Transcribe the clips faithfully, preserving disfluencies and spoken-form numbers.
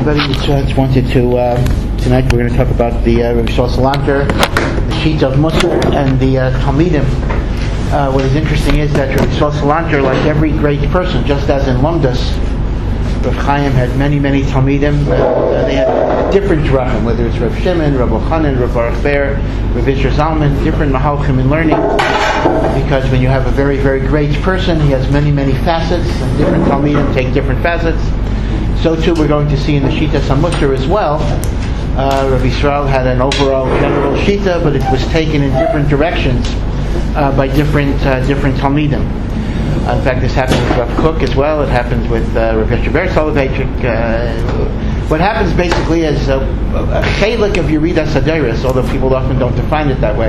everybody. Just, uh, just wanted to, uh, tonight we're going to talk about the uh, Rabbi Yisrael Salanter, the Sheet of Musar, and the uh, Talmidim. Uh, what is interesting is that Rabbi Yisrael Salanter, like every great person, just as in Lumdus, Rav Chaim had many, many Talmidim. Uh, they had different drachim, whether it's Rav Shimon, Rav Ochanan, Rav Baruch Ber, Rav Yisrael Zalman, different mahalchim in learning. Because when you have a very, very great person, he has many, many facets, and different Talmidim take different facets. So too we're going to see in the Shita Samusar as well. Uh, Rabbi Yisrael had an overall general Shita, but it was taken in different directions uh, by different uh, different Talmidim. Uh, in fact, this happens with Rav Kook as well. It happens with uh, Rav Yeshua Ber Soloveitchik. Uh, what happens basically is a, a chelik of Yeridas Haderes, although people often don't define it that way,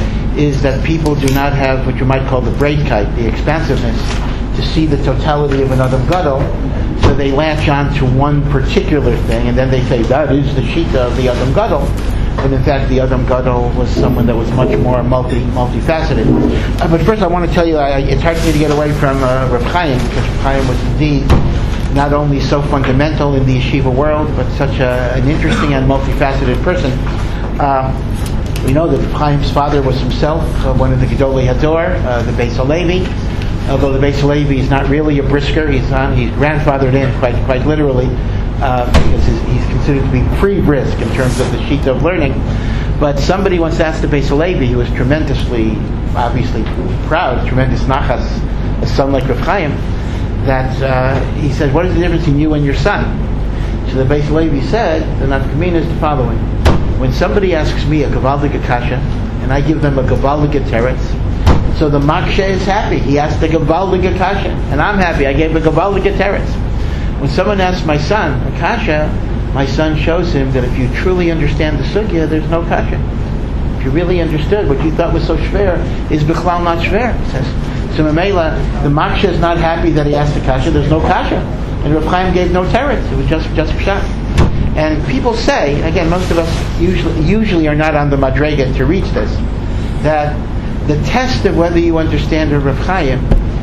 is that people do not have what you might call the breitkeit, the expansiveness, to see the totality of an Adam Gadol. So they latch on to one particular thing, and then they say, that is the Shita of the Adam Gadol. But in fact, the Adam Gadol was someone that was much more multi, multifaceted. Uh, but first I want to tell you, I, it's hard for me to get away from uh, Rav Chaim, because Rav Chaim was indeed not only so fundamental in the yeshiva world, but such a, an interesting and multifaceted person. Uh, we know that Rav Chaim's father was himself uh, one of the Gedolei Hador, uh, the Beis Halevi. Although the Beis Halevi is not really a brisker, he's on, he's grandfathered in quite quite literally, uh, because he's, he's considered to be pre-brisk in terms of the sheet of learning. But somebody once asked the Beis Halevi, who was tremendously, obviously proud, tremendous nachas, a son like Rav Chaim, that uh, he said, what is the difference between you and your son? So the Beis Halevi said, the nafkamina is the following: when somebody asks me a gavaldik kasha, and I give them a gavaldik teretz, so the Maksha is happy. He asked the Gavaldik Kasha, and I'm happy. I gave a Gavaldik Teretz. When someone asks my son a Kasha, my son shows him that if you truly understand the Sugya, there's no Kasha. If you really understood what you thought was so shver is Bichlal not shver. It says, so Mamela, the Maksha is not happy that he asked the Kasha. There's no Kasha, and Rav Chaim gave no Teretz. It was just just Pshat. And people say, again, most of us usually usually are not on the Madrega to reach this, that the test of whether you understand a Rav Chaim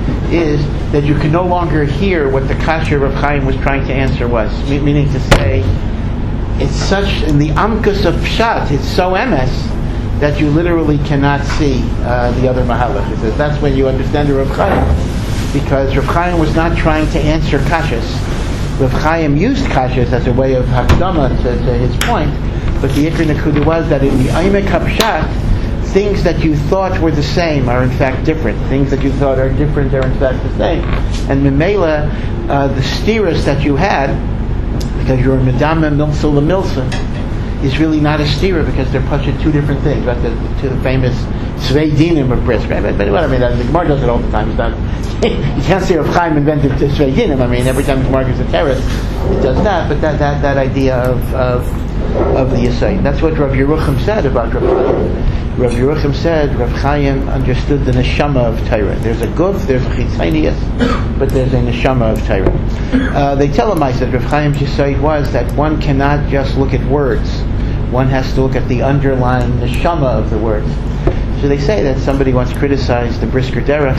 is that you can no longer hear what the kasha Rav Chaim was trying to answer was. Me- meaning to say, it's such, in the amkus of pshat, it's so emes, that you literally cannot see uh, the other mahalach. It says that's when you understand a Rav Chaim, because Rav Chaim was not trying to answer kashas. Rav Chaim used kashas as a way of hakdama to, to his point, but the ikr nekuda was that in the aimek hapshat, things that you thought were the same are in fact different. Things that you thought are different are in fact the same. And Memela, uh, the stiras that you had, because you're Medama Milsa La Milsa, is really not a stira, because they're pushing two different things. Right? The, to the famous Svei Dinim of Brisk. Right? But, but what I mean, the Gemara does it all the time. It's not, you can't say Rav Chaim invented Svei Dinim. I mean, every time the Gemara gives a terrace, it does that. But that, that, that idea of, of, of the Yisai. That's what Rav Yerucham said about Rav Chaim. Rav Yerucham said Rav Chaim understood the neshama of Torah. There's a guf, there's a chitzanius, but there's a neshama of Torah. Uh, they tell him, I said, Rav Chaim's yesod was that one cannot just look at words. One has to look at the underlying neshama of the words. So they say that somebody once criticized the Brisker Derech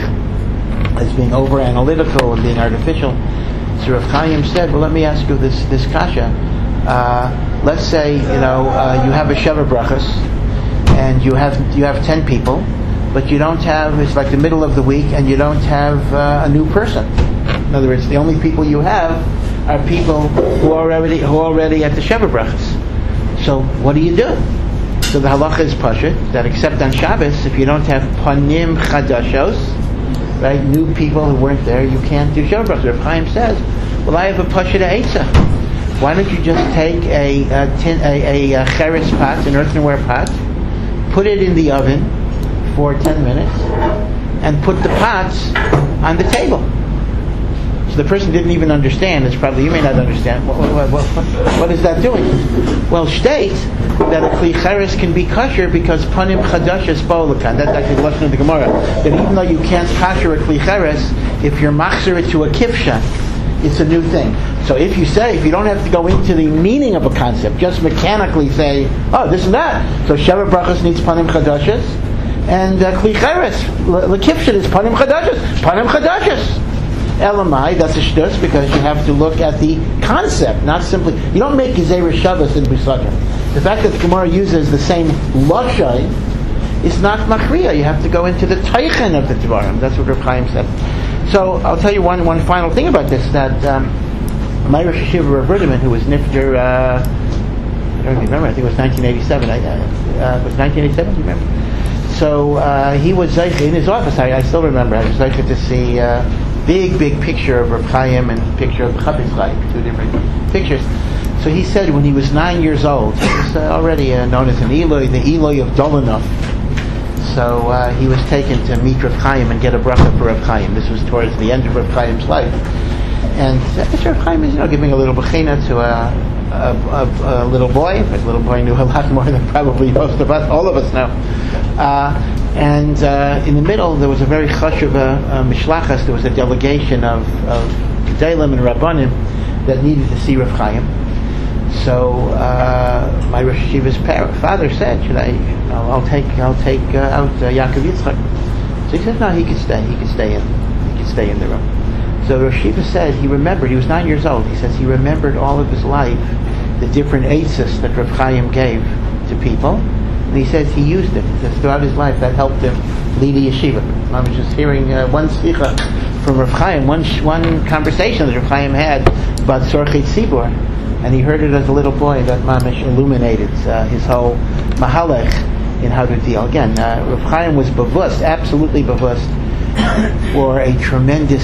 as being over analytical and being artificial. So Rav Chaim said, well, let me ask you this this kasha. Uh, let's say, you know, uh, you have a Sheva Brachas, and you have you have ten people, but you don't have, it's like the middle of the week, and you don't have uh, a new person. In other words, the only people you have are people who are already who are already at the Sheva Brachas. So what do you do? So the halacha is pashut, that except on Shabbos, if you don't have panim chadashos, right, new people who weren't there, you can't do Sheva Brachas. Rav Chaim says, well, I have a pashut eitzah. Why don't you just take a a, tin, a, a, a cheres pot, an earthenware pot, put it in the oven for ten minutes, and put the pots on the table. So the person didn't even understand. It's probably, you may not understand. What, what, what, what is that doing? Well, state that a kli cheres can be kosher because panim chadashas bo'olakan. That's actually the lesson of the Gemara. That even though you can't kosher a kli cheres, if you're machzer it to a kifsha, it's a new thing. So if you say, if you don't have to go into the meaning of a concept, just mechanically say, oh, this and that. So Sheva Brachas needs panim chadashas, and uh, kli cheres, l'kifshet is panim chadashas, panim chadashas. Elamai, that's a shtus, because you have to look at the concept, not simply, you don't make Gezerah Shabbos in Pesachim. The fact that the Gemara uses the same Lashon is not Machriya. You have to go into the Teichen of the Dvarim. That's what Rav Chaim said. So I'll tell you one one final thing about this, that um, my Rosh Hashiva Rav Ruderman, who was Nifter, uh, I don't remember, I think it was nineteen eighty-seven. I, uh, was nineteen eighty-seven, do you remember? So uh, he was in his office, I, I still remember, I was excited to see a uh, big, big picture of Rav Chaim and picture of Chafetz Chaim, two different pictures. So he said when he was nine years old, he was uh, already uh, known as an Eloi, the Eloi of Dolanov. So uh, he was taken to meet Rav Chaim and get a bracha for Rav Chaim. This was towards the end of Rav Chaim's life. And uh, Rav Chaim is, you know, giving a little bechina to a, a, a, a little boy. But the little boy knew a lot more than probably most of us, all of us know. Uh, and uh, in the middle, there was a very chashuv uh, mishlachas. There was a delegation of, of Gedalim and Rabbanim that needed to see Rav Chaim. So uh, my Rosh Hashiva's parent, father said, "Should I? I'll, I'll take, I'll take uh, out uh, Yaakov Yitzchak." So he said, "No, he could stay. He could stay in. He could stay in the room." So Rosh Hashiva said he remembered. He was nine years old. He says he remembered all of his life the different eitzes that Rav Chaim gave to people, and he says he used it. He says throughout his life that helped him lead a yeshiva. I was just hearing uh, one sicha from Rav Chaim, one sh- one conversation that Rav Chaim had about Sorchei Tzibur. And he heard it as a little boy. That mamish illuminated uh, his whole mahalech in how to deal. Again, uh, Rav Chaim was bavust, absolutely bavust, for a tremendous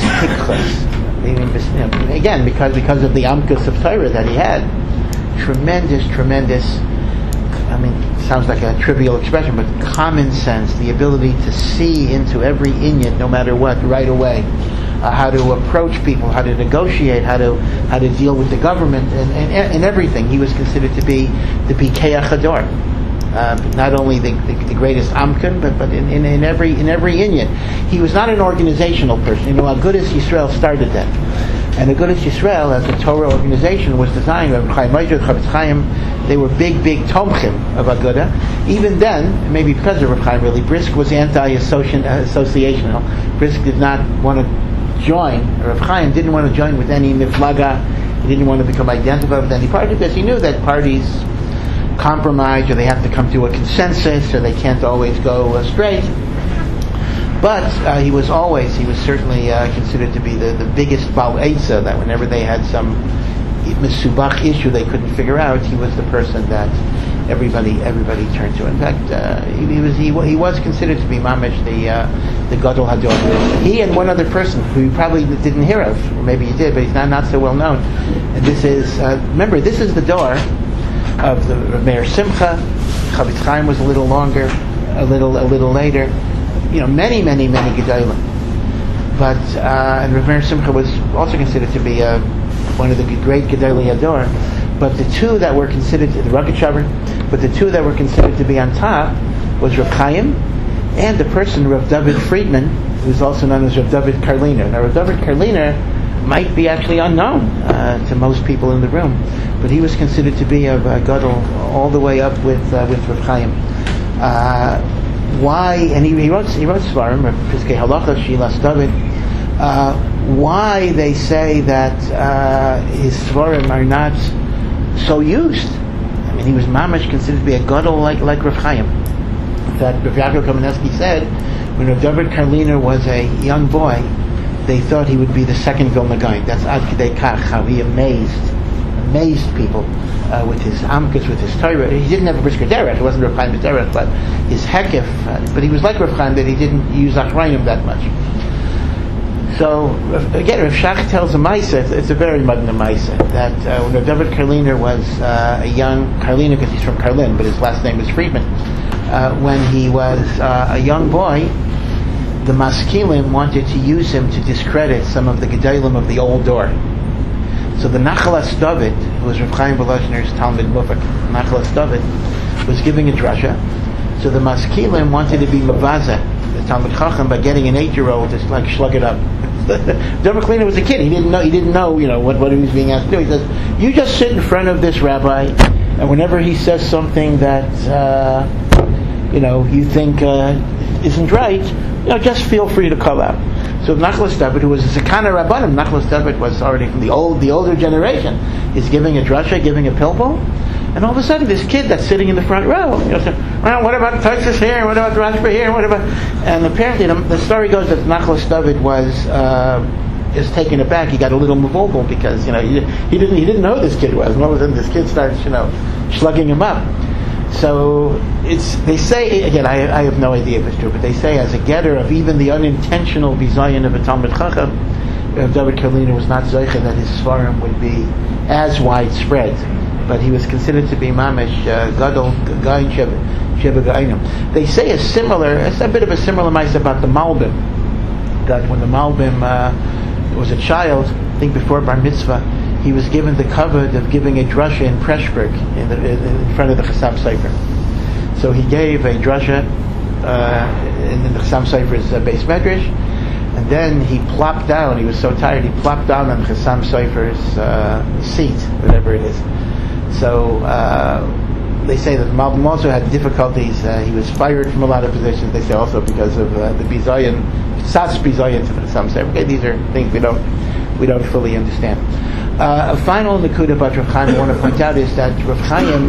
tikchus. Again, because because of the amkus of Torah that he had, tremendous, tremendous. I mean, sounds like a trivial expression, but common sense, the ability to see into every inyan, no matter what, right away. Uh, how to approach people, how to negotiate, how to how to deal with the government, and, and, and everything. He was considered to be the Bikei Chador, uh, not only the, the, the greatest Amkan, but but in, in, in every in every inyan. He was not an organizational person. You know, Agudas Yisrael started that, and Agudas Yisrael, as a Torah organization, was designed by Chaim Moshe, Chafetz Chaim. They were big, big tomchim of Aguda. Even then, maybe because of Rav Chaim, really, Brisk was anti-associational. Brisk did not want to join. Rav Chaim didn't want to join with any miflaga. He didn't want to become identified with any party because he knew that parties compromise, or they have to come to a consensus, or they can't always go uh, straight. But uh, he was always, he was certainly uh, considered to be the, the biggest Baal Eitzah, that whenever they had some mesubach issue they couldn't figure out, he was the person that everybody everybody turned to. In fact, uh, he, he was he, he was considered to be mamish, the uh, the Gadol Hador. He and one other person who you probably didn't hear of, or maybe you did, but he's not not so well known. And this is uh, remember, this is the door of the Meir Simcha. Chafetz Chaim was a little longer, a little a little later. You know, many many many Gedalim. But uh, and Rav Meir Simcha was also considered to be uh, one of the great Gedolei Hador. But the two that were considered, the Rocket Shaver, but the two that were considered to be on top was Rav Chaim and the person, Rav David Friedman, who is also known as Rav David Karliner. Now, Rav David Karliner might be actually unknown uh, to most people in the room, but he was considered to be of uh, Gadol all the way up with uh, with Rav Chaim. Uh, why? And he, he wrote he wrote Svarim, Piskei Halacha, Shilas David. Uh, why they say that uh, his Svarim are not so used? I mean, he was mamash considered to be a gadol like like Rav Chaim. In fact, Rav Yaakov Kamenetsky said when Rav David Karliner was a young boy, they thought he would be the second Vilna Gaon. That's Ad Kidei Kach, how he amazed amazed people uh, with his amkus, with his Torah. He didn't have a brisker derech. It wasn't Rav Chaim's derech, but his hekif. Uh, but he was like Rav Chaim, that he didn't use achrayim that much. So again, Rav Shach tells a Maisa, it's, it's a very modern Maisa, that uh, when David Karliner was uh, a young, Karliner because he's from Karlin, but his last name was Friedman, uh, when he was uh, a young boy, the Maskilim wanted to use him to discredit some of the Gedalim of the old door. So the Nachalas David, who was Rav Chaim Volozhner's Talmud Mufak, Nachalas David, was giving a drasha. So the Maskilim wanted to be Mavaza, the Talmud Chacham, by getting an eight-year-old to like slug it up. David Karliner was a kid. He didn't know. He didn't know. You know what, what he was being asked to do. He says, "You just sit in front of this rabbi, and whenever he says something that uh, you know you think uh, isn't right, you know, just feel free to call out." So Nachlas David, who was a Zakana Rabbanim, Nachlas David was already from the old, the older generation, is giving a drasha, giving a pilpul, and all of a sudden this kid that's sitting in the front row, you know, said, well, what about Tosfos here? What about Rashba here? What about? And apparently the, the story goes that Nachlas David was uh, is taken aback. He got a little mavogel because you know he, he didn't he didn't know who this kid was. And all of a sudden this kid starts you know slugging him up. So it's they say again I, I have no idea if it's true, but they say as a getter of even the unintentional bizayin of a Talmid Chacham, uh, David Karliner was not zoicha that his svarim would be as widespread, but he was considered to be mamish uh, gadol gayin sheba sheba gayinim. They say a similar, it's a bit of a similar mice about the Malbim, that when the Malbim uh, was a child, I think before bar mitzvah, he was given the covet of giving a drasha in Preshburg in, the, in front of the Chassam Sofer. So he gave a drasha uh, in the Chassam Sofer's uh, base medrash, and then he plopped down. He was so tired, he plopped down on the Chassam Sofer's uh, seat, whatever it is. So uh, they say that Malbim also had difficulties. Uh, he was fired from a lot of positions. They say also because of uh, the bizayin, sas bizayin to the Chassam Sofer. Okay, these are things we don't we don't fully understand. Uh, a final nakuda about Rav Chaim I want to point out is that Rav Chaim,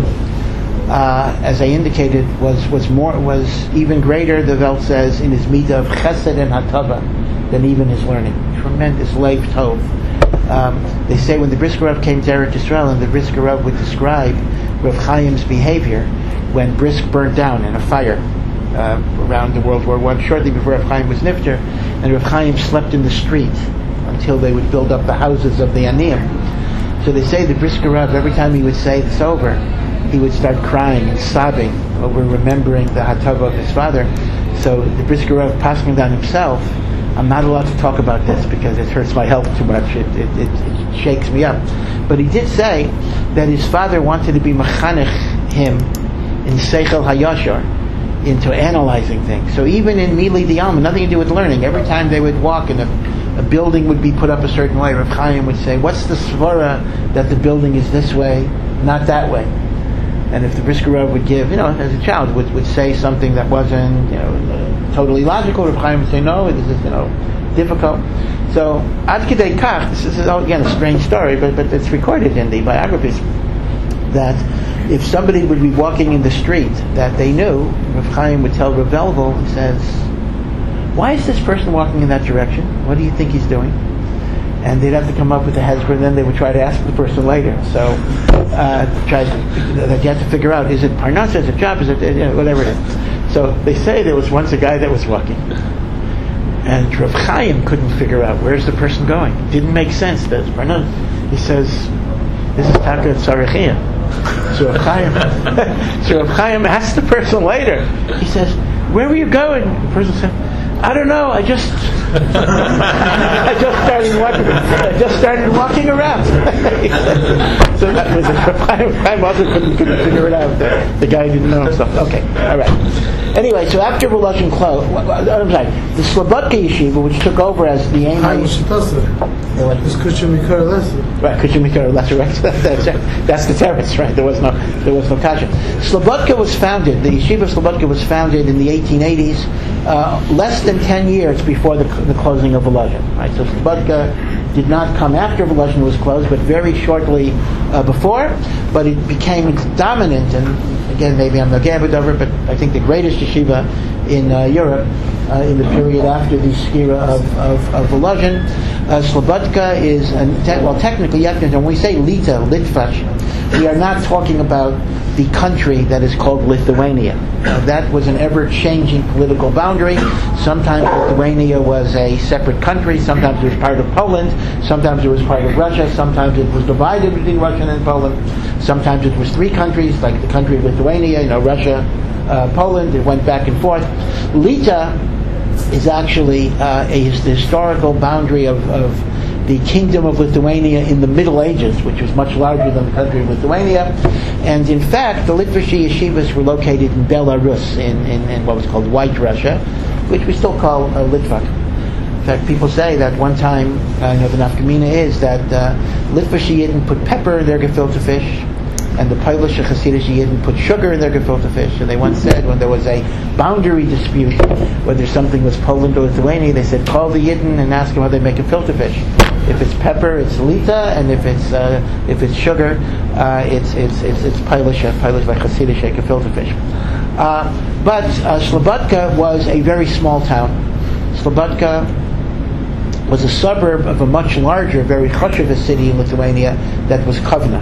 uh, as I indicated, was was more was even greater. The Welt says in his midah of chesed and hatava than even his learning. Tremendous leiv tov. Um, they say when the Brisker Rav came to Eretz Yisrael, and the Brisker Rav would describe Rav Chaim's behavior when Brisk burnt down in a fire uh, around the World War One, shortly before Rav Chaim was nifter, and Rav Chaim slept in the street until they would build up the houses of the Aniyim. So they say the Brisker Rav, every time he would say this over, he would start crying and sobbing over remembering the hatava of his father. So the Brisker Rav passing down himself, I'm not allowed to talk about this because it hurts my health too much. It, it, it, it shakes me up. But he did say that his father wanted to be mechanech him in Seichel Hayashar, into analyzing things. So even in Mili Diyam, nothing to do with learning, every time they would walk and a, a building would be put up a certain way, Rav Chaim would say, what's the svara that the building is this way, not that way? And if the Brisker Rav would give, you know, as a child, would, would say something that wasn't, you know, uh, totally logical, Rav Chaim would say, no, this is, you know, difficult. So, Ad Kedei Kach, this is, again, a strange story, but, but it's recorded in the biographies, that if somebody would be walking in the street that they knew, Rav Chaim would tell Rav Velvel, he says, why is this person walking in that direction? What do you think he's doing? And they'd have to come up with a hezbollah, and then they would try to ask the person later. So, uh, try to, that you have to figure out, is it parnasa, is it job, is it, you know, whatever it is. So they say there was once a guy that was walking, and Rav Chaim couldn't figure out, where's the person going? It didn't make sense. That's parnasa. He says, this is Taka Tzarechia. So Rav Chaim, so Rav Chaim asked the person later, he says, where were you going? The person said, I don't know, I just I just started walking I just started walking around. So that was it. Chaim also couldn't, couldn't figure it out. The, the guy didn't know himself. Okay, alright. Anyway, so after Volozhin closed, I'm sorry, the Slobodka Yeshiva, which took over as the aim Chaim Shitasa. It's Kushim Mikar Lesser. Right, Kushim Mikar Lesser, right. That's, that's the terrace, right. There was no there was no kasha. Slobodka was founded, the Yeshiva of Slobodka was founded in the eighteen eighties, uh, less than ten years before the, the closing of Volozhin. Right, so Slobodka did not come after Volozhin was closed, but very shortly uh, before. But it became dominant, and again, maybe I'm not gabbard over it, but I think the greatest yeshiva in uh, Europe uh, in the period after the skira of of, of Volozhin. Uh, Slobodka is, an, te- well, technically, you have to, when we say Lita, Litvash, we are not talking about the country that is called Lithuania. Uh, that was an ever-changing political boundary. Sometimes Lithuania was a separate country, sometimes it was part of Poland, sometimes it was part of Russia, sometimes it was divided between Russia and Poland, sometimes it was three countries, like the country of Lithuania, you know, Russia, uh, Poland, it went back and forth. Lita is actually uh, a historical boundary of, of the Kingdom of Lithuania in the Middle Ages, which was much larger than the country of Lithuania. And in fact, the Litvashi yeshivas were located in Belarus, in, in, in what was called White Russia, which we still call uh, Litvak. In fact, people say that one time, I uh, know the nafkamina is that uh, Litvashi didn't put pepper in their gefilte fish, and the Polish and Hasidic Yidden put sugar in their gefilte fish. And they once said, when there was a boundary dispute, whether something was Poland or Lithuania, they said, call the Yidden and ask them how they make gefilte fish. If it's pepper, it's lita, and if it's uh, if it's sugar, uh, it's it's it's it's Polish, Polish like Hasidic gefilte fish. Uh, but uh, Slobodka was a very small town. Slobodka was a suburb of a much larger, very chashuv city in Lithuania that was Kovna.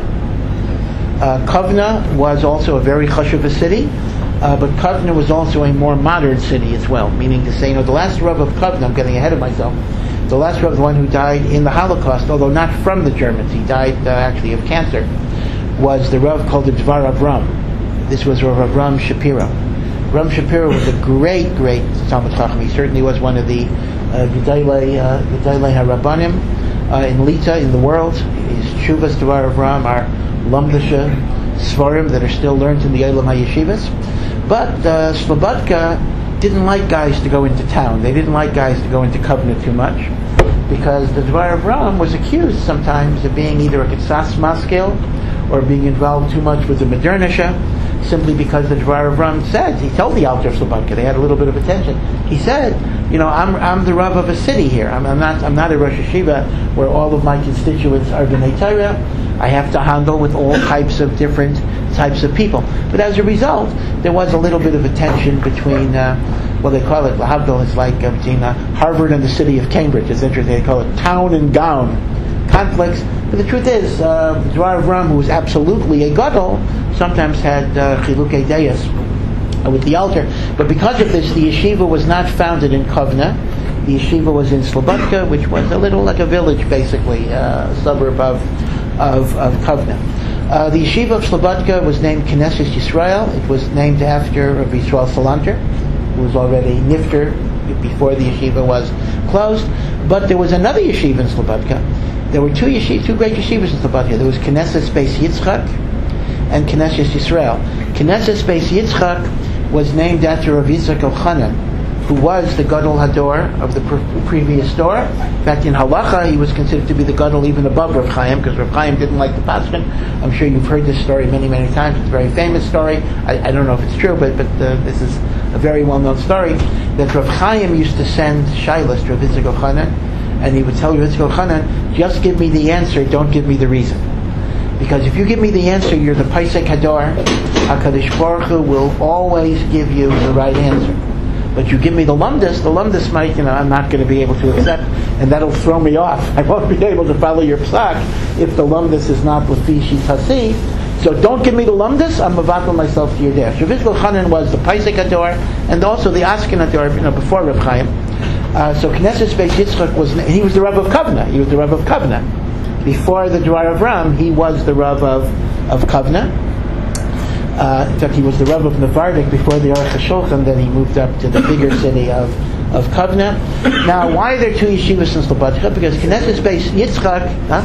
Uh, Kovna was also a very chashuv city, uh, but Kovna was also a more modern city as well, meaning to say, you know, the last Rav of Kovna, I'm getting ahead of myself, the last Rav, the one who died in the Holocaust, although not from the Germans, he died uh, actually of cancer, was the Rav called the Dvar Avram. This was Rav Avram Shapiro. Ram Shapiro was a great, great Talmid Chacham. He certainly was one of the Gedolei uh, Gedolei HaRabbanim uh, in Lita, in the world. His Shuvas Dvar Avram are Lamdasha Svarim that are still learned in the Eilam HaYeshivas. But uh, Slobodka didn't like guys to go into town. They didn't like guys to go into Kovna too much, because the Dvar Avram was accused sometimes of being either a Kitsas Maskil or being involved too much with the Modernisha, simply because the Dvar Avram said, he told the Alter of Slobodka, they had a little bit of attention. He said, you know, I'm I'm the Rav of a city here. I'm, I'm not I'm not a Rosh Hashiva where all of my constituents are B'nai Torah. I have to handle with all types of different types of people. But as a result, there was a little bit of a tension between, uh, well, they call it, Lahavdil, it's like uh, between uh, Harvard and the city of Cambridge. It's interesting, they call it town and gown conflicts. But the truth is, uh, Dvar Avram, who was absolutely a gadol, sometimes had uh, chilukei deis with the altar. But because of this, the yeshiva was not founded in Kovna. The yeshiva was in Slobodka, which was a little like a village, basically, uh, a suburb of of, of Kovna. Uh, the yeshiva of Slobodka was named Knesset Yisrael. It was named after Rabbi Yisrael Salanter, who was already nifter before the yeshiva was closed. But there was another yeshiva in Slobodka. There were two yeshivas, two great yeshivas in Slobodka. There was Knesset Beis Yitzchak and Knesset Yisrael. Knesset Beis Yitzchak was named after Rav Yitzchak Elchanan, who was the Gadol Hador of the pre- previous door. In fact, in Halacha, he was considered to be the Gadol even above Rav Chaim, because Rav Chaim didn't like the Paskin. I'm sure you've heard this story many, many times. It's a very famous story. I, I don't know if it's true, but but uh, this is a very well-known story, that Rav Chaim used to send Shilas to Rav Yitzchak Elchanan, and he would tell Rav Yitzchak Elchanan, just give me the answer, don't give me the reason. Because if you give me the answer, you're the Paisek Hador, HaKadosh Baruch Hu will always give you the right answer. But you give me the lumdus, the lumdus might, you know, I'm not going to be able to accept, and that'll throw me off. I won't be able to follow your psak if the lumdus is not Lefi Shitasi. So don't give me the lumdus, I'm mavatal myself to your derech. Rav Yitzchak Elchanan was the Paisek Hador, and also the Askin Hador, you know, before Rav Chaim. Uh, so Knesset Beis Yitzchak was, he was the Rav of Kovna. He was the Rav of Kovna. Before the Dvar Avram, he was the Rav of, of Kovna. Uh, in fact, he was the Rav of Nevardik before the Aruch HaShulchan, then he moved up to the bigger city of, of Kovna. Now, why are there two yeshivas in Slobodka? Because Knesset Beis Yitzchak... Huh?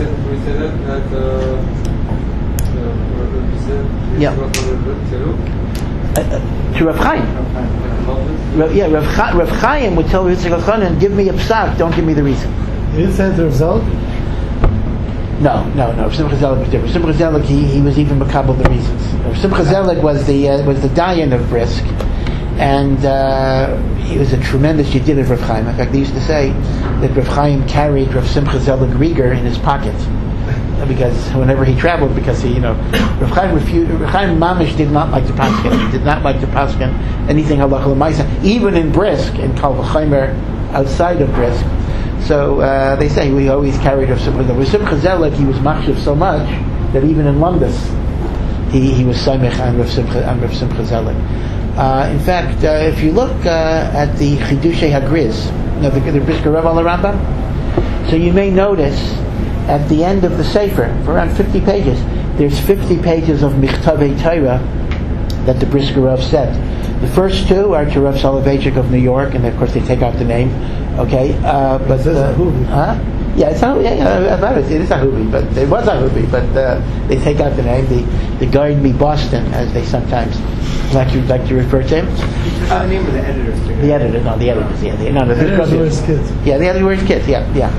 Yeah. Uh, uh, to Rav Chaim. Rav, yeah, Rav, Cha, Rav Chaim would tell Rav Yitzchak Elchanan, give me a psak, don't give me the reason. You didn't send it to Rav Zelek? No, no, no. Simcha Zelig was different. Simcha Zelig, he, he was even makabel the reasons. Simcha Zelig was the uh, was the Dayan of Brisk, and uh, he was a tremendous yedid of Rav Chaim. In fact, they used to say that Rav Chaim carried Rav Simcha Zelig Rieger in his pocket, because whenever he traveled, because he, you know, Rav Chaim refused. Rav Chaim Mamish did not like to paskin. He did not like to paskin anything halacha l'maisa, even in Brisk, in Kal V'Chaimer, outside of Brisk. So uh, they say we always carried Rav Simcha. With Simcha Zelig, he was machshav so much that even in Lumdus, he he was saimech on Rav Simcha on Rav Simcha Zelig. Uh, in fact, uh, if you look uh, at the Chidushei Hagriz, you know, the, the Brisker Rav al Rambam, so you may notice at the end of the Sefer, for around fifty pages, there's fifty pages of Michtavei Torah that the Brisker Rav said. The first two are to Rav Soloveitchik of New York, and of course they take out the name. Okay, uh, but uh, huh? Yeah, it's not. Yeah, yeah, about it. It is Ahubi, but it was Ahubi, but uh, they take out the name. The the guard me Boston, as they sometimes like you like to refer to him. Uh, the name of the editors. The editor, no, the editors, yeah, the, no, no, The editors were his kids. yeah, the editor were his kids, yeah, yeah.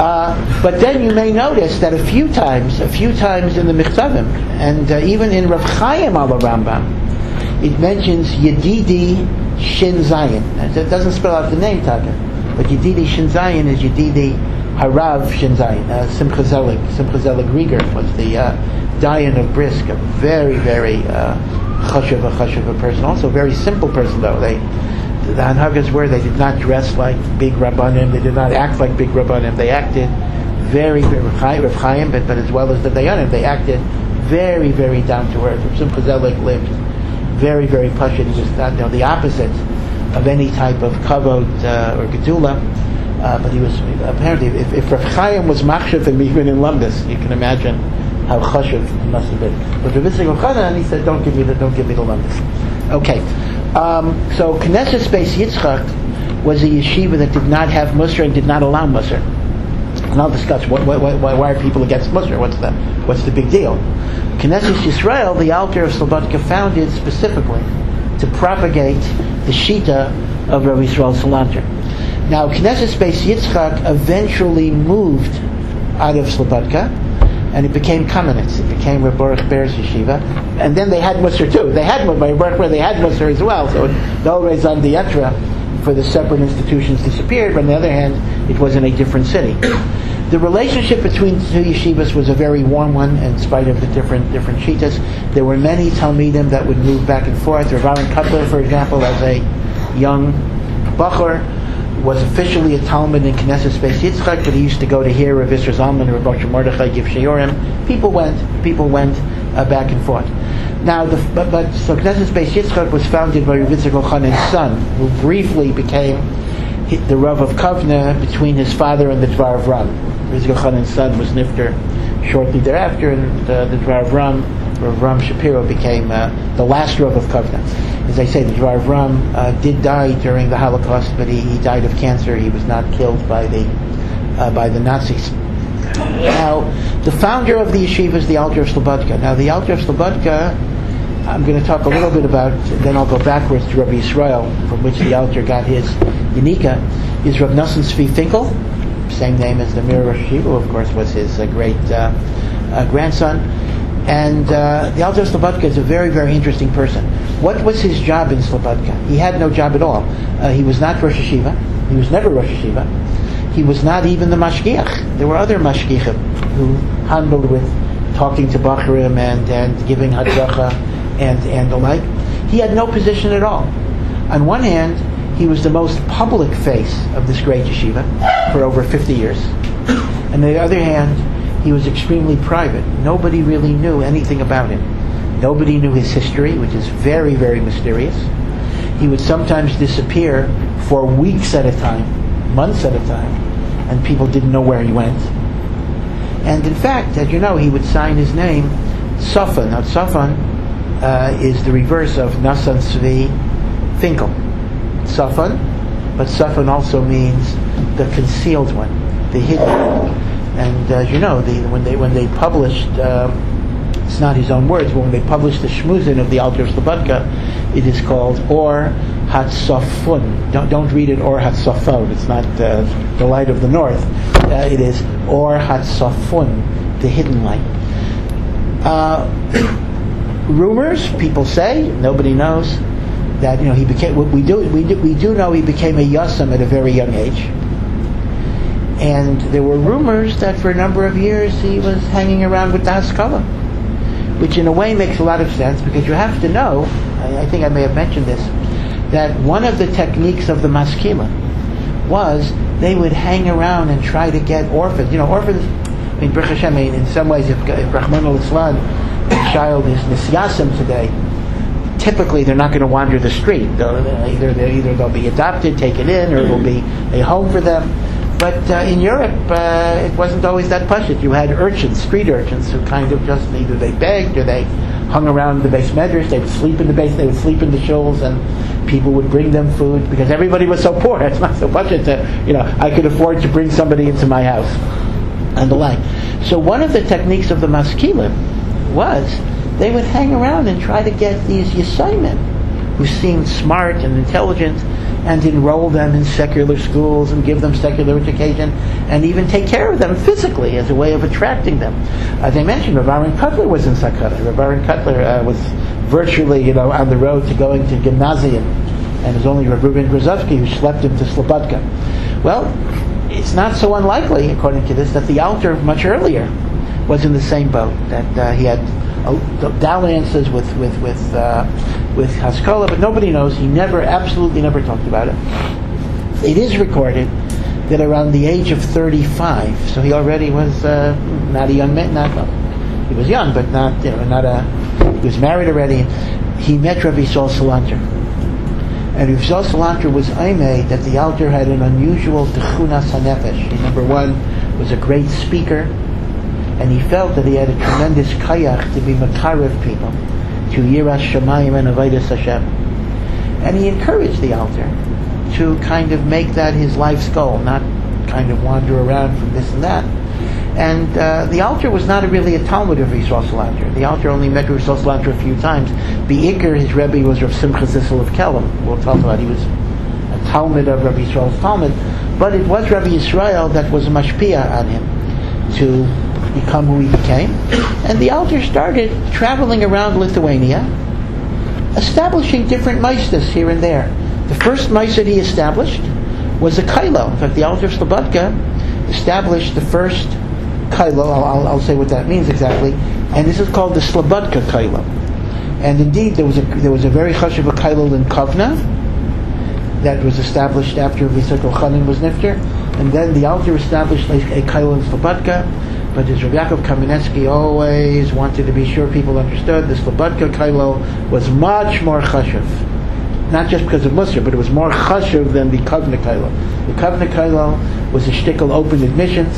Uh, but then you may notice that a few times, a few times in the Michtavim, and uh, even in Rav Chaim al Rambam, it mentions Yedidi Shin Zayin. It doesn't spell out the name, Taka, but Yedidi Shin Zayin is Yedidi Harav Shin Zayin. Uh, Simcha Zelig, Simcha Zelig Rieger was the uh, Dayan of Brisk, a very, very uh, chashuv, a chashuv a person, also a very simple person though. They, the Hanhagas were, they did not dress like big Rabbanim, they did not act like big Rabbanim, they acted very, very, Rav Chaim, but, but as well as the Dayanim, they acted very, very down to earth. Simcha Zelig lived very, very pashut. He was not, you know, the opposite of any type of kavod uh, or gedula, uh, but he was, apparently, if, if Rav Chaim was machshav and even in Lumbus, you can imagine how chashuv he must have been. But Rav Yitzchak Yochanan, he said, don't give me the, don't give me the Lumbus. Okay. Um, so Knesset Beis Yitzchak was a yeshiva that did not have Musar and did not allow Musar. And I'll discuss what, what, what, why are people against Musar? What's the what's the big deal? Knesset Yisrael, the Alter of Slobodka, founded specifically to propagate the Shita of Rav Yisrael Salanter. Now, Knesset Beis Yitzchak eventually moved out of Slobodka, and it became Kamenetz. It became Reb Baruch Ber's yeshiva, and then they had Musar too. They had Reb Baruch Ber, they had Musar as well. So the whole Rezan Dietra for the separate institutions disappeared. But on the other hand, it was in a different city. The relationship between the two yeshivas was a very warm one, in spite of the different different shitas. There were many talmidim that would move back and forth. Rav Aaron Kotler, for example, as a young bachur, was officially a Talmud in Knesset Beis Yitzchak, but he used to go to hear Rav Yisrael Zalman and Rav Moshe Mordechai give shiurim. People went, people went uh, back and forth. Now, the, but, but so Knesset Beis Yitzchak was founded by Rav Yitzchak Yochanan's son, who briefly became the Rav of Kovna between his father and the Dvar of Ram. Rav Yitzchak Yochanan's son was nifter shortly thereafter, and uh, the Dvar of Ram, Rav Ram Shapiro, became uh, the last Rav of Kovna. As I say, the Dvar of Ram uh, did die during the Holocaust, but he, he died of cancer. He was not killed by the uh, by the Nazis. Now, the founder of the yeshiva is the Alter of Slobodka. Now, the Alter of Slobodka, I'm going to talk a little bit about, then I'll go backwards to Rabbi Yisrael, from which the Alter got his Yanika, is Rav Nosson Tzvi Finkel, same name as the Mir Rosh Yeshiva, who of course was his uh, great uh, uh, grandson. And uh, the Alter of Slobodka is a very, very interesting person. What was his job in Slobodka? He had no job at all. Uh, he was not Rosh Yeshiva. He was never Rosh Yeshiva. He was not even the mashgiach. There were other mashgiachim who handled with talking to Bachurim and, and giving hadracha and, and the like. He had no position at all. On one hand, he was the most public face of this great yeshiva for over fifty years. And on the other hand, he was extremely private. Nobody really knew anything about him. Nobody knew his history, which is very, very mysterious. He would sometimes disappear for weeks at a time, months at a time, and people didn't know where he went. And in fact, as you know, he would sign his name Safan. Now, Safan uh, is the reverse of Nosson Tzvi Finkel. Safan, but Safan also means the concealed one, the hidden one. And as you know, the, when they when they published, uh, it's not his own words, but when they published the Shmuzin of the Alter of Slobodka, it is called Or Hatzafun. Don't don't read it Or Hatzafon. It's not uh, the light of the north. Uh, it is Or Hatzafun, the hidden light. Uh, rumors, people say, nobody knows, that you know he became. We do we do we do know he became a yasam at a very young age. And there were rumors that for a number of years he was hanging around with the Haskalah, which in a way makes a lot of sense, because you have to know, I, I think I may have mentioned this, that one of the techniques of the Maskila was they would hang around and try to get orphans. You know, orphans, I mean, Baruch Hashem, I mean, in some ways, if, if Rahman al-Islam, a child is Nisyasim today, typically they're not going to wander the street. They'll, they'll either, they'll, either they'll be adopted, taken in, or it will be a home for them. But uh, in Europe, uh, it wasn't always that pashut. You had urchins, street urchins, who kind of just, either they begged or they hung around the base medrash. They would sleep in the base, they would sleep in the shuls, and people would bring them food, because everybody was so poor. It's not so pashut to, you know, I could afford to bring somebody into my house, and the like. So one of the techniques of the maskilim was they would hang around and try to get these yisayimim who seemed smart and intelligent, and enroll them in secular schools and give them secular education, and even take care of them physically as a way of attracting them. As I mentioned, Rav Aaron Kotler was in Sakara. Rav Aaron Kotler uh, was virtually, you know, on the road to going to gymnasium, and it was only Rav Reuben Grozovsky who schlepped him to Slobodka. Well, it's not so unlikely, according to this, that the Alter much earlier was in the same boat, that uh, he had uh, dalliances with with with uh, with Haskalah, but nobody knows. He never, absolutely never talked about it. It is recorded that around the age of thirty-five, so he already was uh, not a young man, not well, he was young, but not, you know, not a. He was married already. He met Rabbi Yisrael Salanter, and Rabbi Yisrael Salanter was aimed that the Alter had an unusual techunas hanefesh. He, number one, was a great speaker, and he felt that he had a tremendous kayach to be makarev people, to yiras shamayim and avodas Hashem. And he encouraged the Alter to kind of make that his life's goal, not kind of wander around from this and that. And uh, the Alter was not really a Talmud of Yisrael Salanter. The Alter only met Yisrael Salanter a few times. Be'ikr, his Rebbe was Rav Simcha Zissel of Kelm. We'll talk about, he was a Talmud of Rabbi Yisrael's Talmud. But it was Rabbi Yisrael that was a mashpia on him to become who he became. And the Alter started traveling around Lithuania, establishing different maistas here and there. The first maisah he established was a kailo. In fact, the Alter of Slobodka established the first kailo. I'll, I'll, I'll say what that means exactly. And this is called the Slobodka kailo. And indeed, there was a there was a very chashuv a kailo in Kovna that was established after V'Yisrael Chanin was nifter, and then the Alter established a, a kailo in Slobodka. But as Rav Yaakov Kamenetsky always wanted to be sure people understood, the Slobodka kailo was much more chashuv. Not just because of Musar, but it was more chashuv than the Kovna kailo. The Kovna kailo was a shtickle open admissions.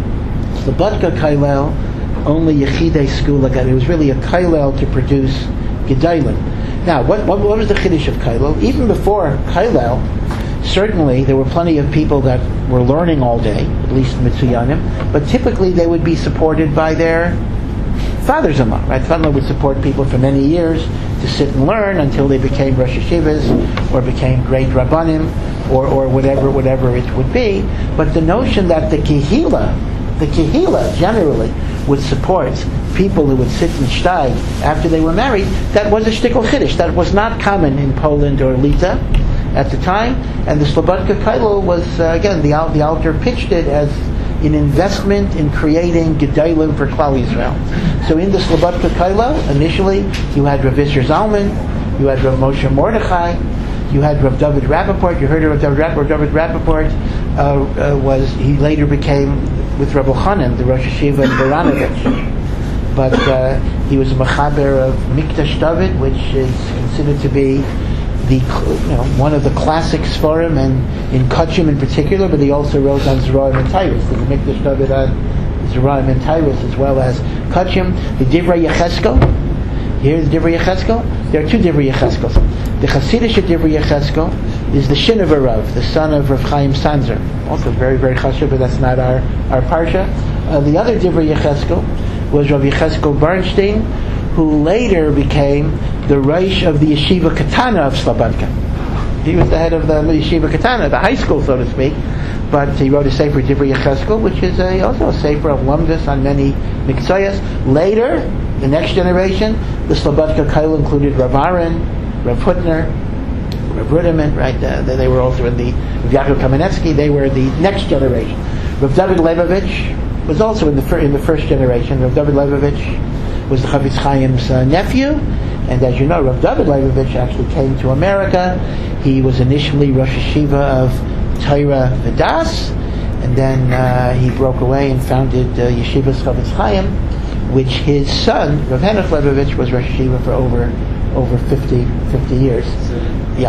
Slobodka kailo, only Yechidei school got. It was really a kailo to produce Gedalim. Now, what, what, what was the chiddush of kailo? Even before kailo, certainly there were plenty of people that were learning all day, at least Mitzuyanim, but typically they would be supported by their fathers-in-law, right? Father would support people for many years to sit and learn until they became Rosh Yeshivas or became great Rabbanim or, or whatever whatever it would be. But the notion that the Kehila, the Kehila generally would support people who would sit and shtag after they were married, that was a shtickle chiddush. That was not common in Poland or Lita at the time. And the Slobodka kailo was, uh, again, the, the Alter pitched it as an investment in creating Gedalim for Klal Yisrael. So in the Slobodka kailo, initially, you had Rav Isser Zalman, you had Rav Moshe Mordechai, you had Rav David Rappaport. You heard of Rav David Rappaport. David Rappaport uh, uh, was, he later became, with Rav Ochanan, the Rosh Yeshiva in Baranovich. But uh, he was a mechaber of Mikdash David, which is considered to be the, you know, one of the classic Sforim, and in Kachim in particular, but he also wrote on Zeraim and Tyrus. There's a Mikdash David on Zeraim and Tyrus as well as Kachim. The Divrei Yecheskel. Here's Divrei Yecheskel. There are two Divrei Yecheskels. The Hasidic Divrei Yecheskel is the Shin of Rav, the son of Rav Chaim Sanzer. Also very, very chashuv, but that's not our, our parsha. Uh, the other Divrei Yecheskel was Rav Yecheskel Bernstein, who later became the Reish of the Yeshiva Katana of Slobodka. He was the head of the Yeshiva Katana, the high school, so to speak. But he wrote a sefer Divrei Yecheskel, which is a, also a sefer of lumdus on many miktsayas. Later, the next generation, the Slobodka kailo included Rav Aaron, Rav Hutner, Rav Ruderman, right? Uh, they were also in the Rav Yaakov Kamenetsky. They were the next generation. Rav David Leibovich was also in the fir- in the first generation. Rav David Leibovich was the Chavetz Chaim's uh, nephew, and as you know, Rav David Leibovich actually came to America. He was initially Rosh Yeshiva of Torah V'das, and then uh, he broke away and founded uh, Yeshivas Chavetz Chaim, which his son Rav Henoch Leibovich was Rosh Yeshiva for over over fifty, fifty years. So, yeah.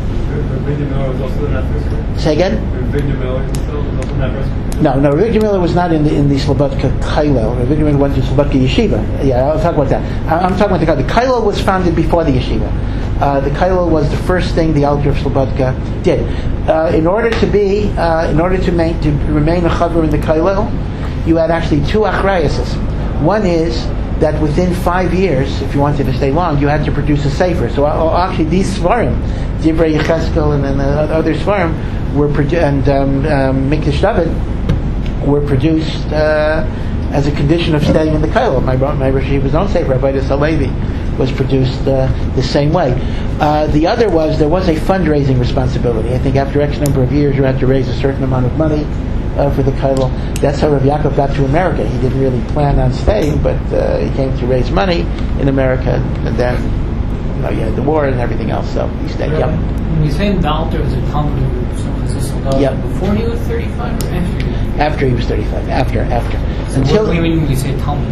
Rav Miller was also in that first group? Say again? Rav Miller himself was also in that first group? No, no, Rav Miller was not in the in the Slobodka kailo. Rav Miller went to Slobodka Yeshiva. Yeah, I'll talk about that. I, I'm talking about the kailo. The kailo was founded before the yeshiva. Uh, the kailo was the first thing the Alter of Slobodka did. Uh, in order to be, uh, in order to, make, to remain a chaver in the kailo, you had actually two achrayas. One is that within five years, if you wanted to stay long, you had to produce a sefer. So uh, actually, these svarim, Divrei Yecheskel and, and uh, other svarim, were produ- and um, um, Mikdash David were produced uh, as a condition of staying in the Kollel. My my Rosh Yeshiva's own sefer, Rabbi Halevi, was produced uh, the same way. Uh, the other was there was a fundraising responsibility. I think after X number of years, you had to raise a certain amount of money uh, for the Kollel. That's how Rav Yaakov got to America. He didn't really plan on staying, but uh, he came to raise money in America, and then you know you had the war and everything else. So he stayed. Right. Yep. When you say the altar was a Talmud, so was this uh, Yep. before he was thirty-five or after? After he was thirty-five. After after. So Until what do you mean when you say Talmud?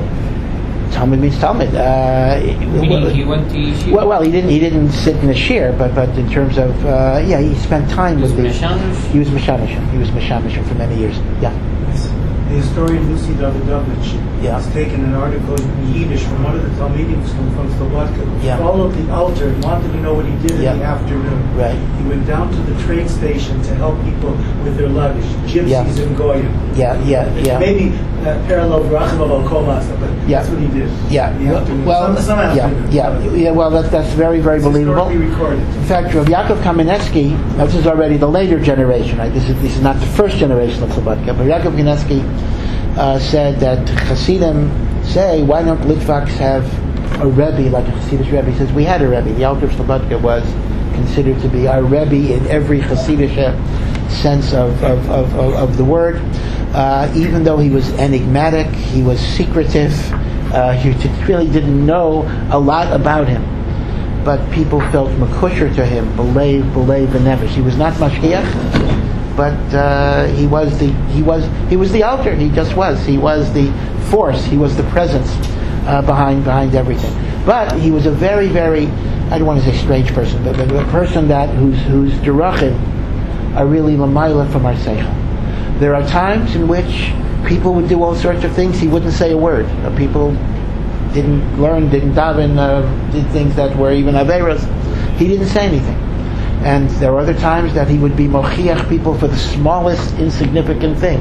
Talmud means Talmud. Uh, Meaning he went to yeshiva? Well, well, he didn't. He didn't sit in the shir, but but in terms of uh, yeah, he spent time He was with the. Meshamish? He was Meshamishim. He was Meshamishim for many years. Yeah. The historian Lucy Davidovich Yeah. has taken an article in Yiddish from one of the Talmidim from, from Slovakia who Yeah. followed the altar and wanted to know what he did Yeah. in the afternoon. Right. He went down to the train station to help people with their luggage, gypsies Yeah. and goyim. Yeah. Yeah. Yeah. Maybe uh, parallel Rachmav al Komasa, but Yeah. that's what he did. Yeah. in the afternoon. Well. some, some Yeah. afternoon. Yeah. Yeah. Well, that's that's very very It's believable. historically recorded. In fact, Rav Yaakov Kamenetsky, now this is already the later generation, right? This is this is not the first generation of Slobodka, but Yaakov Kamenetsky uh, said that Hasidim say, why don't Litvaks have a Rebbe like a Hasidic Rebbe? He says, we had a Rebbe. The Alter of Slobodka was considered to be our Rebbe in every Hasidic sense of, of, of, of, of the word. Uh, even though he was enigmatic, he was secretive, uh, you really didn't know a lot about him. But people felt makusher to him, believe, believe, and never. He was not Mashgiach, but uh, he was the he was he was the altar. He just was. He was the force. He was the presence uh, behind behind everything. But he was a very very I don't want to say strange person, but, but a person that whose whose derachim are really lamayla from our seichel. There are times in which people would do all sorts of things. He wouldn't say a word. Uh, people didn't learn, didn't daven, uh, did things that were even averos. He didn't say anything. And there were other times that he would be mochiach people for the smallest insignificant thing.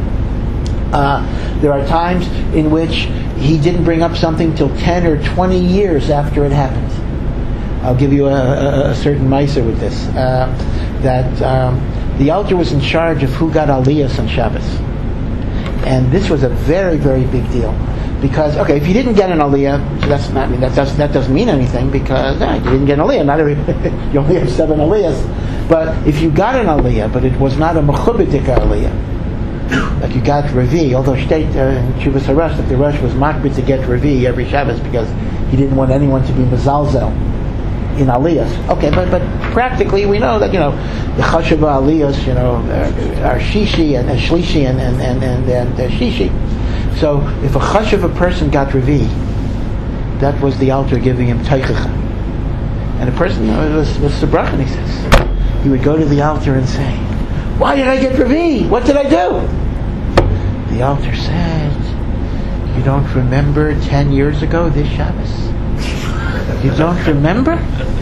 Uh, there are times in which he didn't bring up something till ten or twenty years after it happened. I'll give you a, a, a certain meiser with this. Uh, that um, the altar was in charge of who got aliyahs on Shabbos. And this was a very, very big deal. Because, okay, if you didn't get an aliyah, so that's not, I mean, that, does, that doesn't mean anything because eh, you didn't get an aliyah. Not every, you only have seven aliyahs. But if you got an aliyah, but it was not a mechubitika aliyah, like you got Revi, although state uh, in Chuvas HaRosh that the Rosh was makbid to get Revi every Shabbos because he didn't want anyone to be mezalzel in aliyahs. Okay, but but practically we know that, you know, the chashava aliyahs, you know, are, are shishi and, and shlishi and and and and, and uh, shishi. So if a chashav a person got revi, that was the altar giving him teichacha. And a person uh, was was sabrach, and he says he would go to the altar and say, "Why did I get revi? What did I do?" The altar said, "You don't remember ten years ago this Shabbos? You don't remember?"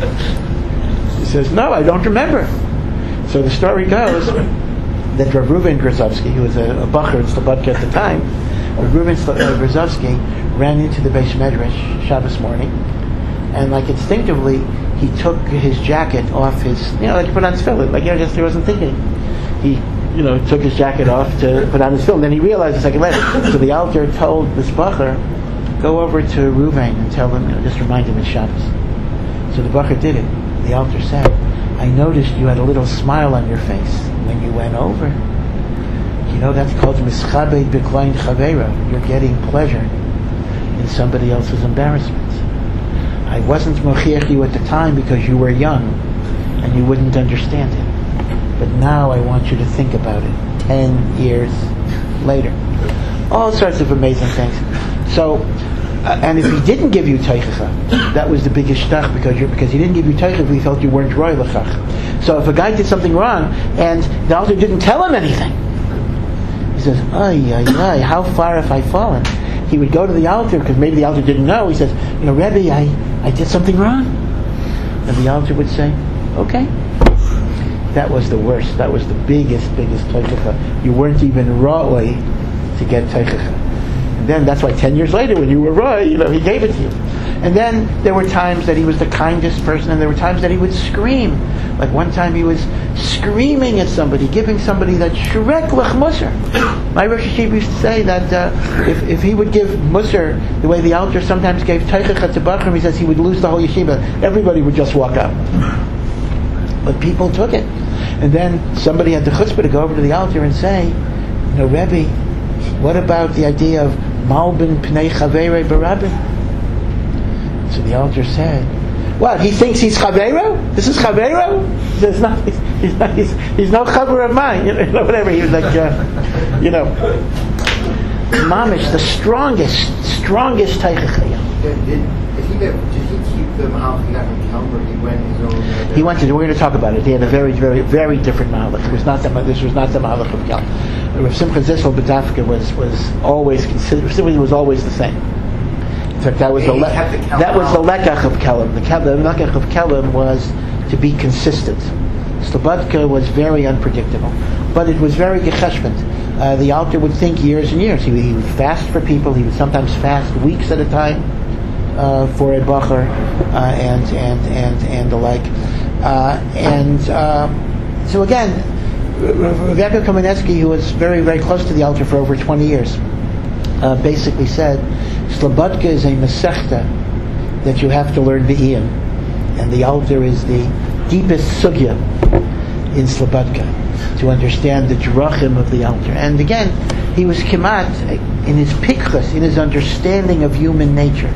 He says, "No, I don't remember." So the story goes that Rav Reuven Grozovsky, who was a, a bacher in Slobodka at the time, Rav Reuven Grozovsky ran into the Beis Medrash Shabbos morning, and like instinctively, he took his jacket off his, you know, like you put on tefillin, like you know, just he wasn't thinking. He, you know, took his jacket off to put on his tefillin. Then he realized a second later. So the altar told this bacher, "Go over to Reuven and tell him, you know, just remind him it's Shabbos." So the bacher did it. The altar said, "I noticed you had a little smile on your face when you went over. You know, that's called mischabed b'klein chavera. You're getting pleasure in somebody else's embarrassment. I wasn't mochiach you at the time because you were young and you wouldn't understand it. But now I want you to think about it ten years later." All sorts of amazing things. So, uh, and if he didn't give you teichacha, that was the biggest shtach because you because he didn't give you teichacha, he felt you weren't roy l'chach. So if a guy did something wrong and the altar didn't tell him anything, he says, "Ay, ay, ay, how far have I fallen?" He would go to the altar because maybe the altar didn't know. He says, "You know, Rebbe, I, I did something wrong." And the altar would say, "Okay." That was the worst. That was the biggest, biggest teichacha. You weren't even roy to get teichacha. And then that's why ten years later, when you were right, you know, he gave it to you. And then there were times that he was the kindest person, and there were times that he would scream. Like one time he was screaming at somebody, giving somebody that shrek lech musar. My Rosh Yeshiva used to say that uh, if, if he would give musar the way the Alter sometimes gave teichach to Bachram, he says he would lose the whole yeshiva. Everybody would just walk out. But people took it. And then somebody had the chutzpah to go over to the Alter and say, you know, Rebbe, what about the idea of malbin pnei chaverei barabin? So the Alter said, what, he thinks he's Chaveiro? This is Chaveiro? There's not, he's, he's, not, he's, he's no Chaver of mine. You know, whatever. He was like, uh, you know, Mamish, the strongest, strongest Teichachayim. Did, did, did, he, did he keep them out from that Kelm, or he went his own? Uh, he went to, we're going to talk about it. He had a very, very, very different Mahalach. It was not the, this was not the Mahalach of Kelm. Rav Simcha Zissel B'Dafka was, was always considered, simply was always the same. In fact, that was the, le- the that was the lekach of Kelm. The, the lekach of Kelm was to be consistent. Slobodka was very unpredictable, but it was very gecheshment. Uh, the Alter would think years and years. He, he would fast for people. He would sometimes fast weeks at a time uh, for a bacher uh, and and and and the like. Uh, and uh, so again, Rav Yaakov Kamenetsky, who was very very close to the Alter for over twenty years, uh, basically said, Slobodka is a mesechta that you have to learn Be'iyim, and the Alter is the deepest sugya in Slobodka to understand the drachim of the Alter. And again, he was kimat in his pikchas, in his understanding of human nature.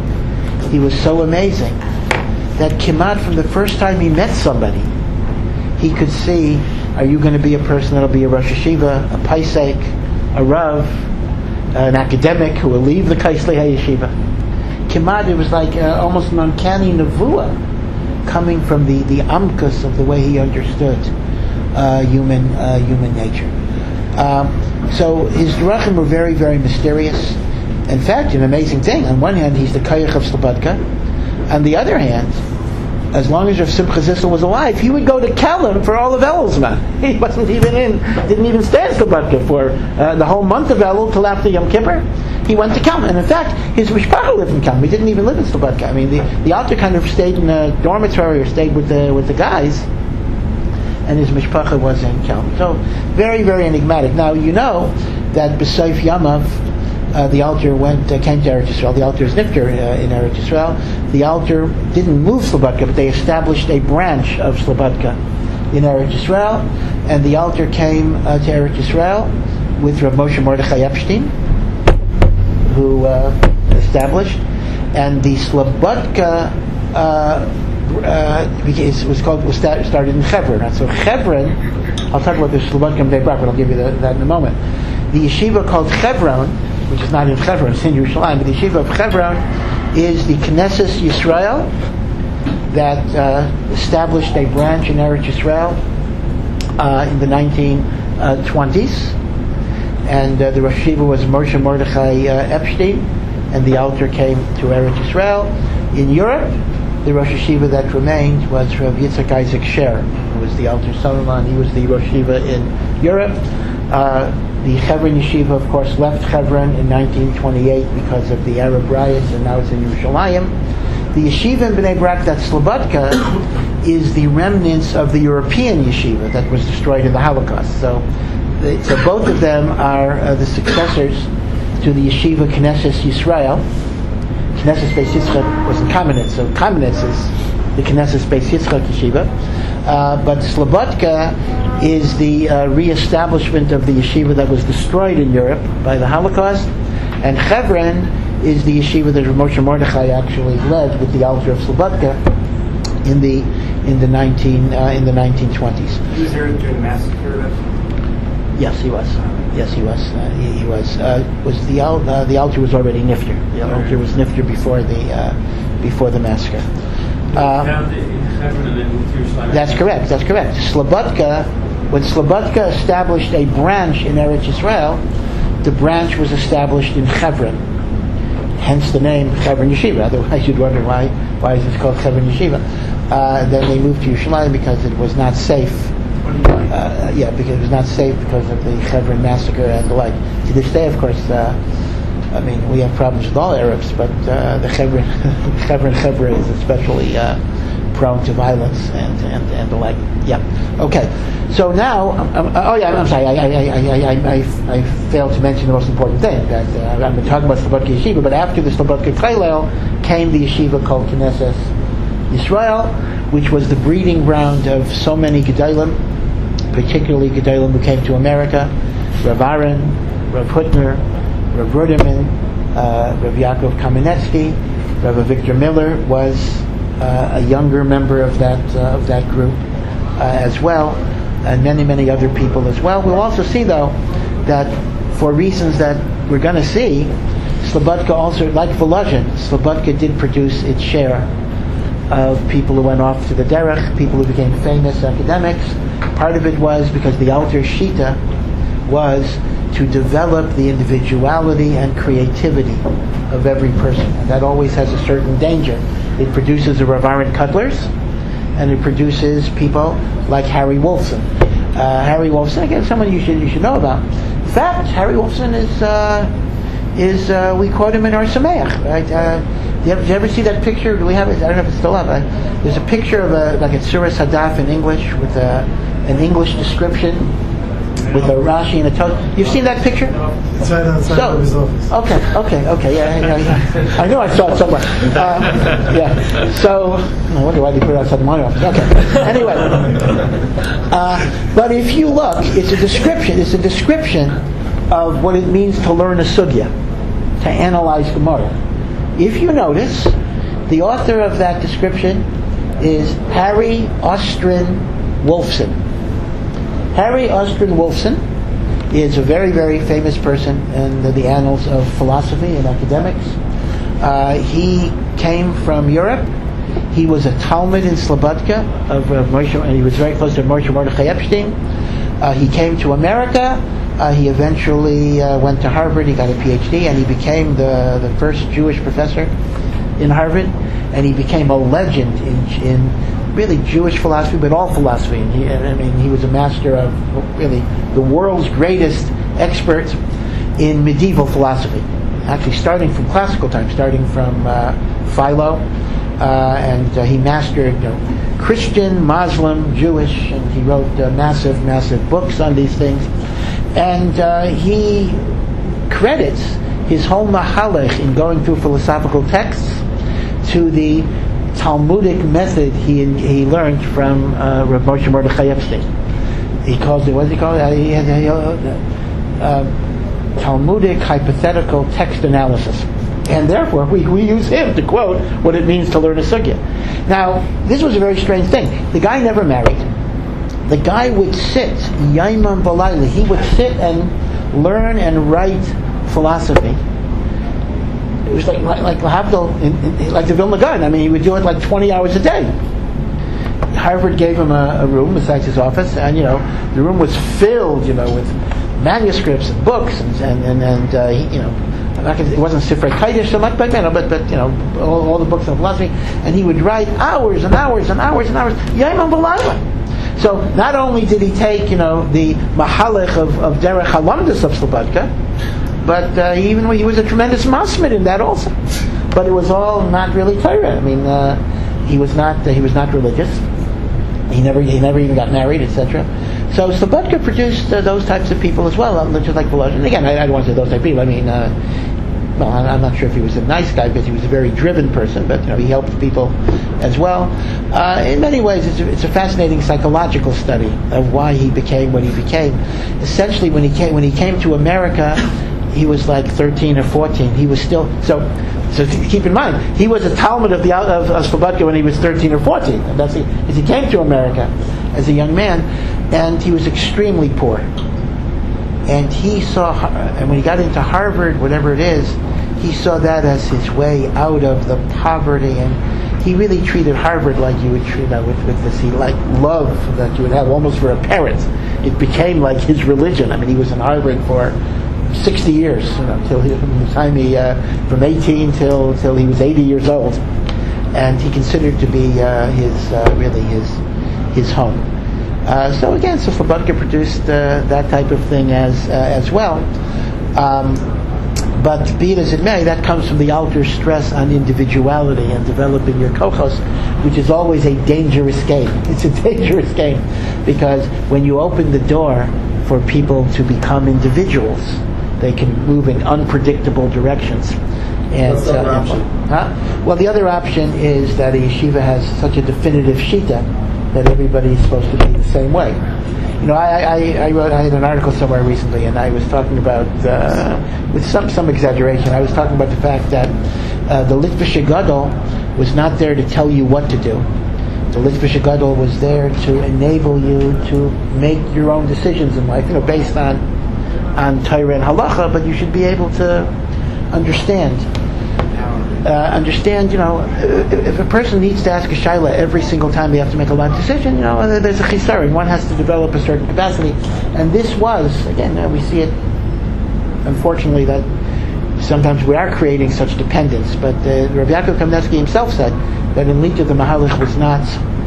He was so amazing that kimat from the first time he met somebody, he could see, are you going to be a person that'll be a Rosh Yeshiva, a Paisek, a Rav, an academic who will leave the Kaislei HaYeshiva. Kimat, it was like uh, almost an uncanny nevuah coming from the, the amkus of the way he understood uh, human uh, human nature. Um, so his drachim were very, very mysterious. In fact, an amazing thing. On one hand, he's the Kayach of Slobodka. On the other hand, as long as Rav Simcha Zissel was alive, he would go to Kelm for all of Elul's. He wasn't even in, didn't even stay in Slobodka for uh, the whole month of Elul till after Yom Kippur. He went to Kelm, and in fact, his mishpacha lived in Kelm. He didn't even live in Slobodka. I mean, the the Alter kind of stayed in a dormitory or stayed with the with the guys, and his mishpacha was in Kelm. So very, very enigmatic. Now you know that B'Seif Yamav, Uh, the Alter went uh, came to Eretz Yisrael. The Alter is nifter uh, in Eretz Yisrael. The Alter didn't move Slobodka, but they established a branch of Slobodka in Eretz Yisrael. And the Alter came uh, to Eretz Yisrael with Rav Moshe Mordechai Epstein, who uh, established. And the Slobodka uh, uh, it was called was start, started in Hebron. Right? So Hebron, I'll talk about the Slobodka B'nai Brak, but I'll give you the, that in a moment. The yeshiva called Hebron, which is not in Hebron, it's in Yerushalayim, but the yeshiva of Hebron is the Knesset Yisrael that uh, established a branch in Eretz Yisrael uh, in the nineteen twenties, and uh, the Rosh Yeshiva was Moshe Mordechai uh, Epstein, and the Alter came to Eretz Yisrael. In Europe, the Rosh Yeshiva that remained was Rav Yitzchak Isaac Sher, who was the Alter son-in-law, and he was the Rosh Yeshiva in Europe. Uh, The Hebron Yeshiva, of course, left Hebron in nineteen twenty-eight because of the Arab riots, and now it's in Yerushalayim. The yeshiva in B'nai Brak, that Slobodka, is the remnants of the European yeshiva that was destroyed in the Holocaust. So, the, so both of them are uh, the successors to the yeshiva Knesset Yisrael. Knesset Beis Yitzchak was in Kamenetz, so Kamenetz is the Knesset Beis Yitzchak yeshiva. Uh, but Slobodka is the uh, re-establishment of the yeshiva that was destroyed in Europe by the Holocaust, and Hebron is the yeshiva that Moshe Mordechai actually led with the Alter of Slobodka in the in the nineteen uh, in the nineteen twenties. He was there during the massacre. Yes, he was. Yes, he was. Uh, he, he was. Uh, was the Al, uh, the Alter was already nifter. The Alter was nifter before the uh, before the massacre. Uh, that's correct. That's correct. Slobodka, when Slobodka established a branch in Eretz Yisrael, the branch was established in Hebron. Hence the name Hebron Yeshiva. Otherwise, you'd wonder why why is this called Hebron Yeshiva? Uh, then they moved to Yerushalayim because it was not safe. Uh, yeah, because it was not safe because of the Hebron massacre and the like. To this day, of course, uh, I mean, we have problems with all Arabs, but uh, the Hebron, Hebron, Hebron is especially uh, prone to violence and, and, and the like. Yeah. Okay. So now, um, oh yeah, I'm sorry. I I, I, I, I, I failed to mention the most important thing. That uh, I've been talking about Slobodka Yeshiva, but after the Slobodka Kollel came the yeshiva called Knesset Yisrael, which was the breeding ground of so many Gedolim, particularly Gedolim who came to America: Rav Aaron, Rav Hutner, Rav Ruderman, uh, Rav Yaakov Kamenetsky, Rav Victor Miller was uh, a younger member of that uh, of that group uh, as well, and many many other people as well. We'll also see though that for reasons that we're going to see, Slobodka also, like Volozhin, Slobodka did produce its share of people who went off to the derech, people who became famous academics. Part of it was because the Alter Shita was to develop the individuality and creativity of every person. And that always has a certain danger. It produces a Rav Aaron Cutlers, and it produces people like Harry Wolfson. Uh, Harry Wolfson, again, someone you should you should know about. In fact, Harry Wolfson is uh, is uh, we quote him in our Sameach, right? Uh, do, you ever, do you ever see that picture? Do we have it? I don't know if it's still up. Uh, there's a picture of a like a Tzuras Hadaf in English with a, an English description with a Rashi and a Tosfos. You've seen that picture? It's right outside So- of his office. Okay, okay, okay. Yeah, yeah, yeah. I know I saw it somewhere. Uh, yeah. So I wonder why they put it outside my office. Okay. Anyway, uh, but if you look, it's a description. It's a description of what it means to learn a sugya, to analyze Gemara. If you notice, the author of that description is Harry Ostrin Wolfson. Harry Ostrin Wolfson is a very, very famous person in the, the annals of philosophy and academics. Uh, he came from Europe. He was a Talmud in Slobodka of uh, Moshe, and he was very close to Moshe Mordechai Epstein. Uh, he came to America. Uh, he eventually uh, went to Harvard. He got a P H D, and he became the, the first Jewish professor in Harvard. And he became a legend in, in really Jewish philosophy, but all philosophy. And he, I mean, he was a master of really the world's greatest expert in medieval philosophy. Actually, starting from classical times, starting from uh, Philo, uh, and uh, he mastered you know, Christian, Muslim, Jewish, and he wrote uh, massive, massive books on these things. And uh, he credits his whole mahalech in going through philosophical texts to the Talmudic method he he learned from uh, Rav Moshe Mordechai Epstein. He calls it, what does he call it? Uh, he has a, uh, uh, Talmudic hypothetical text analysis. And therefore, we, we use him to quote what it means to learn a sugya. Now, this was a very strange thing. The guy never married. The guy would sit, Yaimam Balayla, he would sit and learn and write philosophy. It was like like like Lahavdil, in, in, like the Vilna Gaon. I mean, he would do it like twenty hours a day. Harvard gave him a, a room besides his office, and you know the room was filled, you know, with manuscripts and books, and and and, and uh, he, you know, it wasn't Sifrei Kodesh so much, but you know, but but you know, all, all the books on philosophy, and he would write hours and hours and hours and hours. Yaimam Balayla. So not only did he take, you know, the mahalech of, of Derech Halamdas of Slobodka, but uh, he even he was a tremendous masmid in that also. But it was all not really Torah. I mean, uh, he was not uh, he was not religious. He never he never even got married, et cetera. So Slobodka produced uh, those types of people as well, just like Volozhin. Again, I, I don't want to say those type of people. I mean, uh, well, I'm not sure if he was a nice guy because he was a very driven person, but you know, he helped people as well. Uh, in many ways, it's a, it's a fascinating psychological study of why he became what he became. Essentially, when he came when he came to America, he was like thirteen or fourteen. He was still so. So keep in mind, he was a Talmud of the of, of Slobodka when he was thirteen or fourteen. And that's as he came to America as a young man, and he was extremely poor. And he saw, and when he got into Harvard, whatever it is, he saw that as his way out of the poverty, and he really treated Harvard like you would treat that with, with this, he like love that you would have almost for a parent. It became like his religion. I mean, he was in Harvard for sixty years, you know, till he, from the time he, uh, from eighteen till till he was eighty years old, and he considered to be uh, his uh, really his his home. Uh, so again, so Slobodka produced uh, that type of thing as uh, as well. Um, But be it as it may, that comes from the Alter's stress on individuality and developing your kochos, which is always a dangerous game. It's a dangerous game because when you open the door for people to become individuals, they can move in unpredictable directions. And, What's the other uh, option? Huh? Well, the other option is that a yeshiva has such a definitive shita that everybody is supposed to be the same way. You know, I, I, I wrote, I had an article somewhere recently, and I was talking about, uh, with some some exaggeration, I was talking about the fact that uh, the Litvish Gadol was not there to tell you what to do. The Litvish Gadol was there to enable you to make your own decisions in life, you know, based on on Torah and Halacha, but you should be able to understand. Uh, understand, you know, if, if a person needs to ask a shaila every single time they have to make a life decision, you know, there's a chisaron. One has to develop a certain capacity. And this was, again, uh, we see it, unfortunately, that sometimes we are creating such dependence. But uh, Rabbi Yaakov Kamenetsky himself said that in Lita the Mahalich was not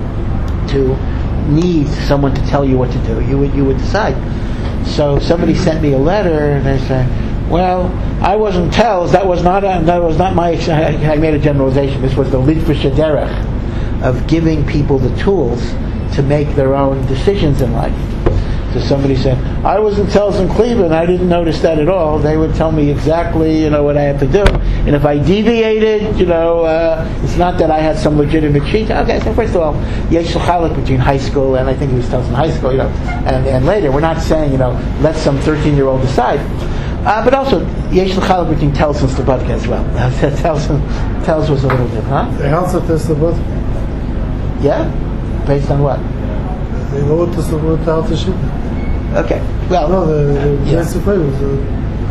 to need someone to tell you what to do. You would, you would decide. So somebody sent me a letter, and they said, well, I wasn't tells. That was not a, that was not my. I made a generalization. This was the Litvish derech of giving people the tools to make their own decisions in life. So somebody said, I was in tells in Cleveland. I didn't notice that at all. They would tell me exactly, you know, what I have to do. And if I deviated, you know, uh, it's not that I had some legitimate sheet. Okay, so first of all, yesh l'chalek between high school and I think it was tells in high school, you know, and, and later. We're not saying, you know, let some thirteen-year-old decide. Uh, but also, yesh l'chalek between tells and slobodka as well. tells, tells was a little different, huh? They answer to slobodka. Yeah? Based on what? They know what the slobodka how to shoot. Okay. Well, No, the, the yeah. basic way was. Uh,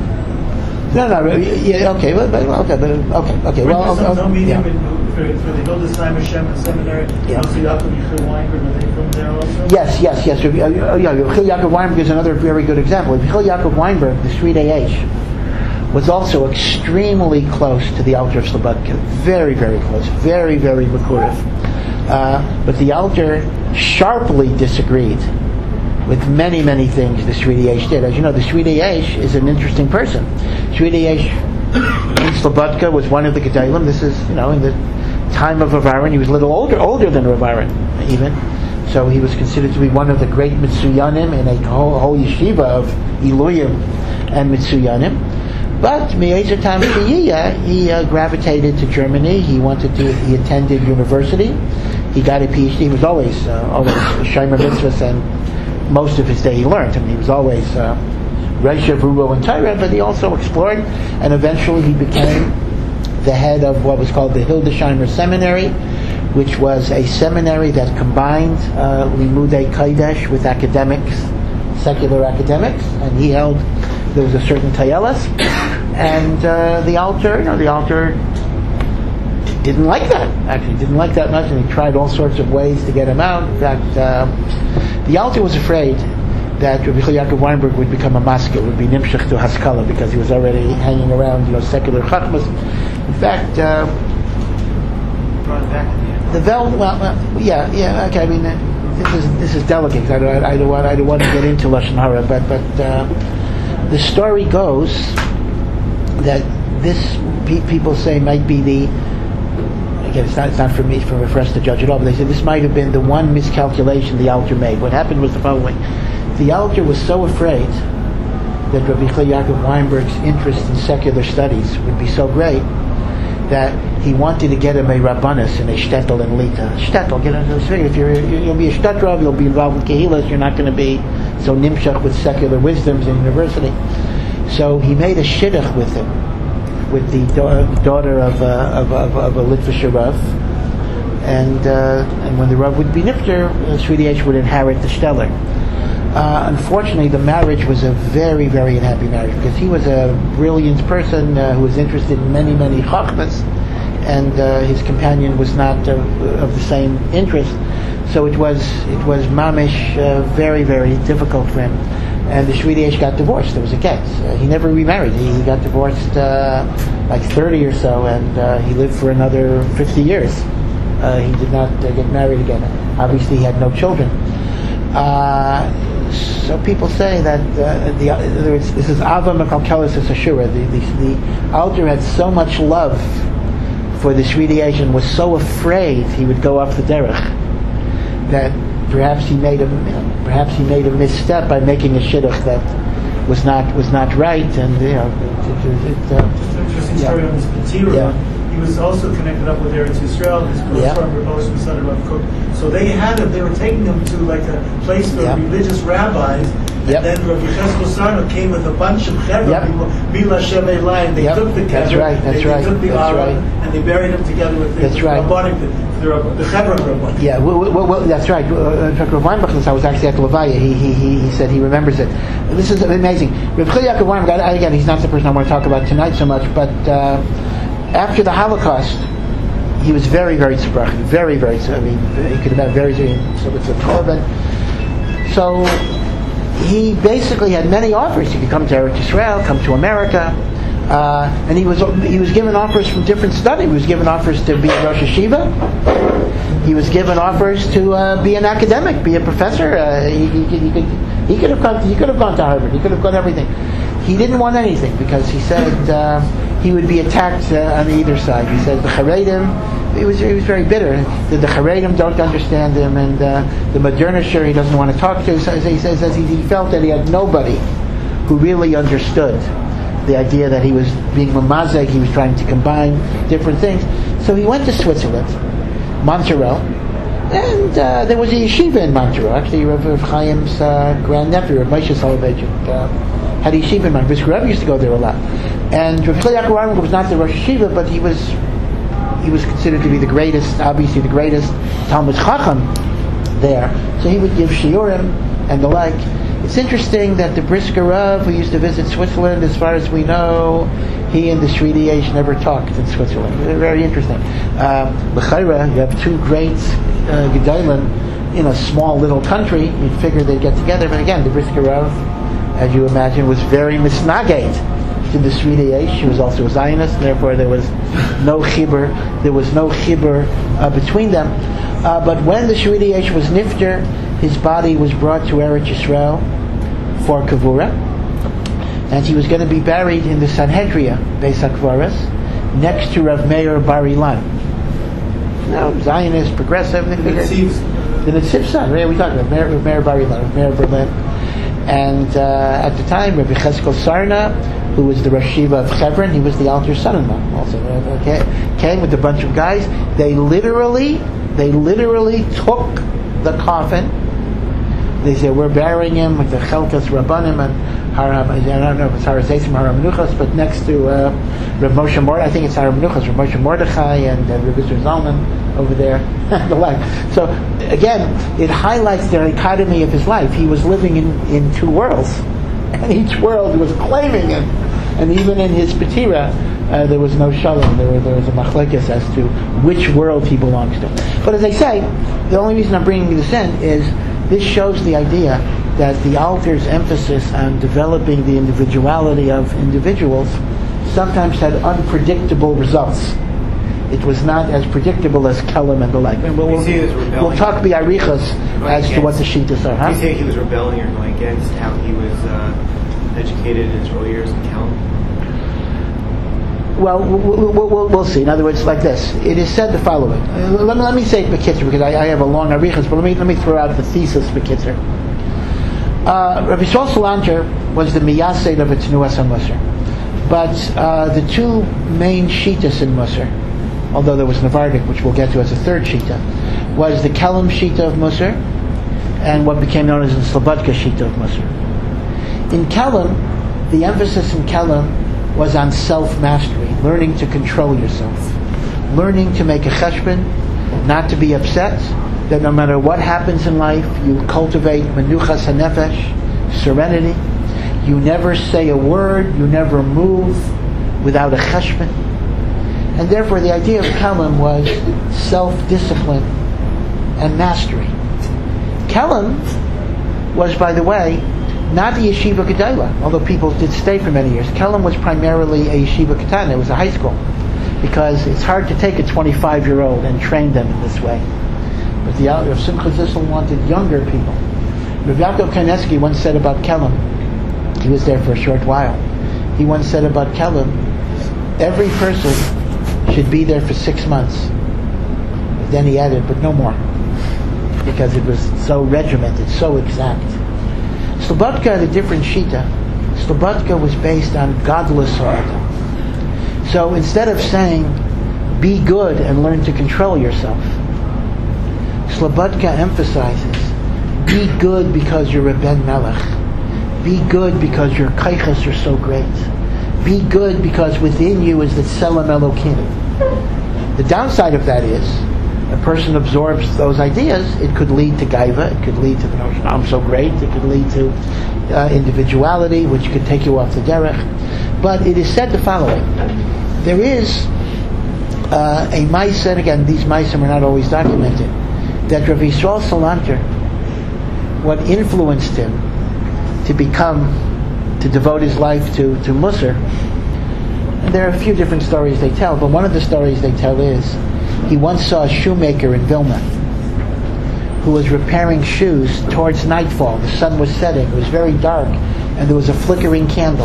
no, no, yeah, okay, but, but okay, but okay, okay. Well, Well, I'll, no I'll, meeting yeah. for, for the Hildesheim Hashem Seminary. Yeah. Also, Yaakov Yichud Weinberg, are they from there also? Yes, yes, yes. Uh, yeah, Yechiel Yaakov Weinberg is another very good example. Yechiel Yaakov Weinberg, the Sridei Eish, was also extremely close to the Alter of Slobodka. Very, very close. Very, very Mekurev. Uh, but the Alter sharply disagreed with many, many things the Sridei Eish did. As you know, the Sridei Eish is an interesting person. Sridei Eish in Slobodka was one of the Gedalim. This is, you know, in the time of Rav Aaron. He was a little older, older than Rav Aaron, even. So he was considered to be one of the great Mitsuyanim in a whole, whole yeshiva of Iluyim and Mitsuyanim. But Me'ezer Tam Shiyiyah, he uh, gravitated to Germany. He wanted to. He attended university. He got a PhD. He was always uh, always Shomer Mitzvahs, and most of his day he learned. I mean, he was always uh, Reisha, Rubo, and Torah, but he also explored, and eventually he became the head of what was called the Hildesheimer Seminary, which was a seminary that combined uh, Limudei Kodesh with academics, secular academics, and he held there was a certain tayelas, and uh, the Alter, you know, the Alter didn't like that. Actually, didn't like that much, and he tried all sorts of ways to get him out. In fact, uh, the Alter was afraid that Rabbi Yaakov Weinberg would become a maskil, would be nimshach to haskala, because he was already hanging around, you know, secular chachmas. In fact, uh, Brought it back at the end. the Vel, well, well, yeah, yeah, okay. I mean, uh, this is this is delicate. I don't, I don't want, I don't want to get into lashon hara, but but uh, the story goes that this pe- people say might be the. Again, it's not, it's not for me, for, for us to judge at all, but they said this might have been the one miscalculation the Alter made. What happened was the following. The Alter was so afraid that Rabbi Yaakov Weinberg's interest in secular studies would be so great that he wanted to get him a rabbanus and a shtetl in Lita. Shtetl, get into this figure. If you're, you'll be a shtetl, you'll be involved with kehilas, you're not going to be so nimshach with secular wisdoms in university. So he made a shidduch with him, with the da- daughter of, uh, of, of, of a Litvish Rav, and uh, and when the Rav would be nifter, uh, Sridei Eish would inherit the stellar. Uh, unfortunately, the marriage was a very, very unhappy marriage, because he was a brilliant person uh, who was interested in many, many chachmas, and uh, his companion was not uh, of the same interest. So it was it was mamish uh, very, very difficult for him. And the Sridei Eish got divorced. There was a get. Uh, he never remarried. He, he got divorced uh, like thirty or so, and uh, he lived for another fifty years. Uh, he did not uh, get married again. Obviously, he had no children. Uh, So people say that uh, the there is, this is Ava Mekalkelis Ashura. The, the the Alter had so much love for this radiation, was so afraid he would go off the derech, that perhaps he made a you know, perhaps he made a misstep by making a shidduch that was not was not right, and you know it, it, it, uh, It's an interesting story yeah. on this Petira. Yeah. He was also connected up with Eretz Yisrael, his close Yeah. friend Rav Oshim, son of Rav Kook. So they had him, they were taking him to like a place for Yeah. religious rabbis. Yep. And then Rav Yecheskel Sarno came with a bunch of Chevra Yep. people, Mila Shevei Line. They Yep. took the That's Chevra, right, that's they, right, they took the that's Ara, right. and they buried him together with the, That's with right. the Rabbanic, the, the, Rabb- the Chevra Rabbanic. Yeah, well, well, well, that's right. Uh, In fact, Rav Weinbach, I was actually at Levaya. He, he, he, he said he remembers it. This is amazing. Rav Chilyak of Weinbach, again, he's not the person I want to talk about tonight so much, but uh, after the Holocaust, he was very, very tzibach, very, very. I mean, he could have been very, very. So it's a Torah. So he basically had many offers. He could come to Eretz Yisrael, come to America, uh, and he was he was given offers from different studies. He was given offers to be a Rosh Hashiva. He was given offers to uh, be an academic, be a professor. Uh, he, he, he could he could have gone. He could have gone to Harvard. He could have gone everything. He didn't want anything because he said uh, he would be attacked uh, on either side. He said the Haredim. He was he was very bitter. The, the Haredim don't understand him, and uh, the Modernisher he doesn't want to talk to. So he says he, he felt that he had nobody who really understood the idea that he was being mamazeg. He was trying to combine different things. So he went to Switzerland, Montreal, and uh, there was a yeshiva in Montreal. Actually, Rav, Rav Chaim's uh, grandnephew, Rav Moshe Soloveitchik, uh, had a yeshiva in Montreal. His Rebbe used to go there a lot. And Rav Chilyak Aharonimov was not the Rosh Yeshiva, but he was he was considered to be the greatest, obviously the greatest Talmud Chacham there. So he would give shiurim and the like. It's interesting that the Brisker Rav, who used to visit Switzerland, as far as we know, he and the Shridi Eish never talked in Switzerland. Very interesting. L'chaira, um, you have two great uh, Gedolim in a small little country. You'd figure they'd get together, but again, the Brisker Rav, as you imagine, was very misnagate to the Shridi Eish. She was also a Zionist, and therefore there was no chibur. There was no chibur uh, between them. Uh, but when the Shridi Eish was nifter, his body was brought to Eretz Yisrael for Kavura, and he was going to be buried in the Sanhedria, Beis HaKvaros, next to Rav Meir Bar Ilan. Now, Zionist, progressive, the Netziv son, right? We talked about Meir, Rav Meir Bar Ilan, Rav Meir Berlin. And uh, at the time, Rabbi Cheskel Sarna, who was the Rosh Yeshiva of Hebron, he was the Alter's son-in-law. Also, okay, came with a bunch of guys. They literally, they literally took the coffin. They said, we're burying him with the Chelkas Rabbanim and Har, I don't know if it's Har Zeisim, Har Menuchos, but next to uh, Rav Moshe Mordechai, I think it's Har Menuchos, Rav Moshe Mordechai and uh, Rav Yisrael Zalman over there, the like. So again, it highlights the dichotomy of his life. He was living in, in two worlds, and each world was claiming him. And even in his Petira, uh, there was no shalom. There, there was a machlekes as to which world he belongs to. But as I say, the only reason I'm bringing this in is this shows the idea that the Alter's emphasis on developing the individuality of individuals sometimes had unpredictable results. It was not as predictable as Kellam and the like. And we'll, we'll, we'll talk bi'arichas as to what the shittas are. Huh? Do you say he was rebelling or going against how he was uh, educated in his early years in Kellam? Well, we'll, we'll, we'll see. In other words, like this. It is said the following. Uh, let, me, let me say it Bekitzer, because I, I have a long arichas, but let me, let me throw out the thesis Bekitzer. Uh, Rabbi Yisrael Salanter was the miyased of its Nuas HaMusar. But uh, the two main shittas in Musar, although there was Navardik, which we'll get to as a third shita, was the Kellam shita of Musar and what became known as the Slobodka shita of Musar. In Kellam, the emphasis in Kellam was on self-mastery, learning to control yourself, learning to make a cheshbon, not to be upset, that no matter what happens in life, you cultivate menuchas hanefesh, serenity. You never say a word, you never move without a cheshbon. And therefore the idea of Kellam was self-discipline and mastery. Kellam was, by the way, not the yeshiva gedayla, although people did stay for many years. Kellam was primarily a yeshiva katana. It was a high school, because it's hard to take a twenty-five-year-old and train them in this way. But the Rav Simcha Zissel wanted younger people Rav Yaakov Kaneski once said about Kelm, he was there for a short while, he once said about Kelm, every person should be there for six months. Then he added, but no more, because it was so regimented, so exact. Slobodka had a different shita. Slobodka was based on godless ha'adam. So instead of saying, be good and learn to control yourself, Slobodka emphasizes, be good because you're a ben melech. Be good because your kaichas are so great. Be good because within you is the tselem Elokim. The downside of that is, a person absorbs those ideas, it could lead to gaiva, it could lead to the notion, I'm so great, it could lead to uh, individuality, which could take you off the derech. But it is said the following, there is uh, a ma'aser, and again, these ma'aser are not always documented, that Rav Yisrael Salanter, what influenced him to become, to devote his life to, to Musar, and there are a few different stories they tell, but one of the stories they tell is, he once saw a shoemaker in Vilna who was repairing shoes towards nightfall. The sun was setting, it was very dark, and there was a flickering candle.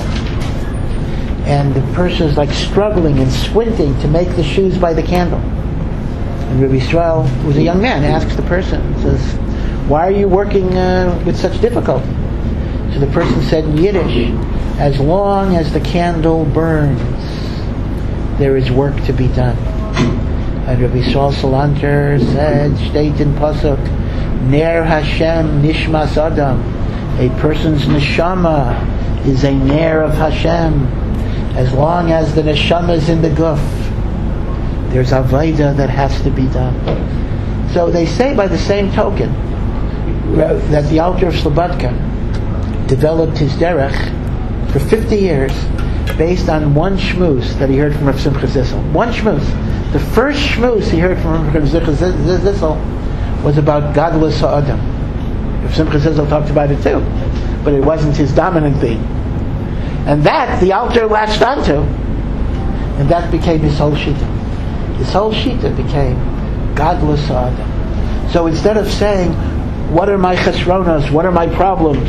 And the person was like struggling and squinting to make the shoes by the candle. And Rabbi Yisrael, who was a young man, asks the person, says, why are you working uh, with such difficulty? So the person said in Yiddish, as long as the candle burns, there is work to be done. And Rabbi Yisrael Salanter said, Shteit in Pasuk, Ner Hashem Nishmas Adam. A person's neshama is a ner of Hashem. As long as the neshama is in the guf, there's avodah that has to be done. So they say by the same token that the Alter of Slobodka developed his derech for fifty years based on one shmuz that he heard from Rav Simcha Zissel. One shmuz. The first shmuz he heard from Rav Simcha Zissel was about godless ha'adam. Rav Simcha Zissel talked about it too, but it wasn't his dominant theme. And that the Alter latched onto, and that became his whole shita. His whole shita became godless ha'adam. So instead of saying, what are my chesronos, what are my problems?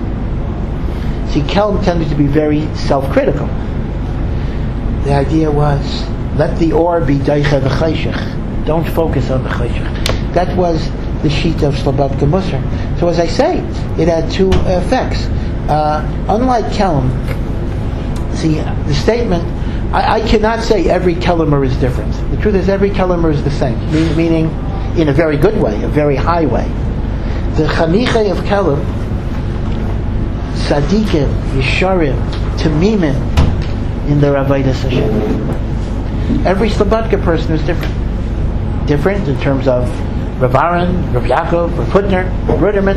See, Kelm tended to be very self-critical. The idea was, let the or be daicha v'chayshich. Don't focus on the chayshich. That was the sheet of Slobodka Musar. So as I say, it had two effects. Uh, unlike Kelm, see, the statement, I, I cannot say every Kelmer is different. The truth is every Kelmer is the same, mean, meaning in a very good way, a very high way. The Chanichei of Kelm, Tzadikim, Yesharim, Tamimim, in their Avodas Hashem. Every Slobodka person is different. Different in terms of Rav Aaron, Rav Yaakov, Rav Hutner, Rav Ruderman,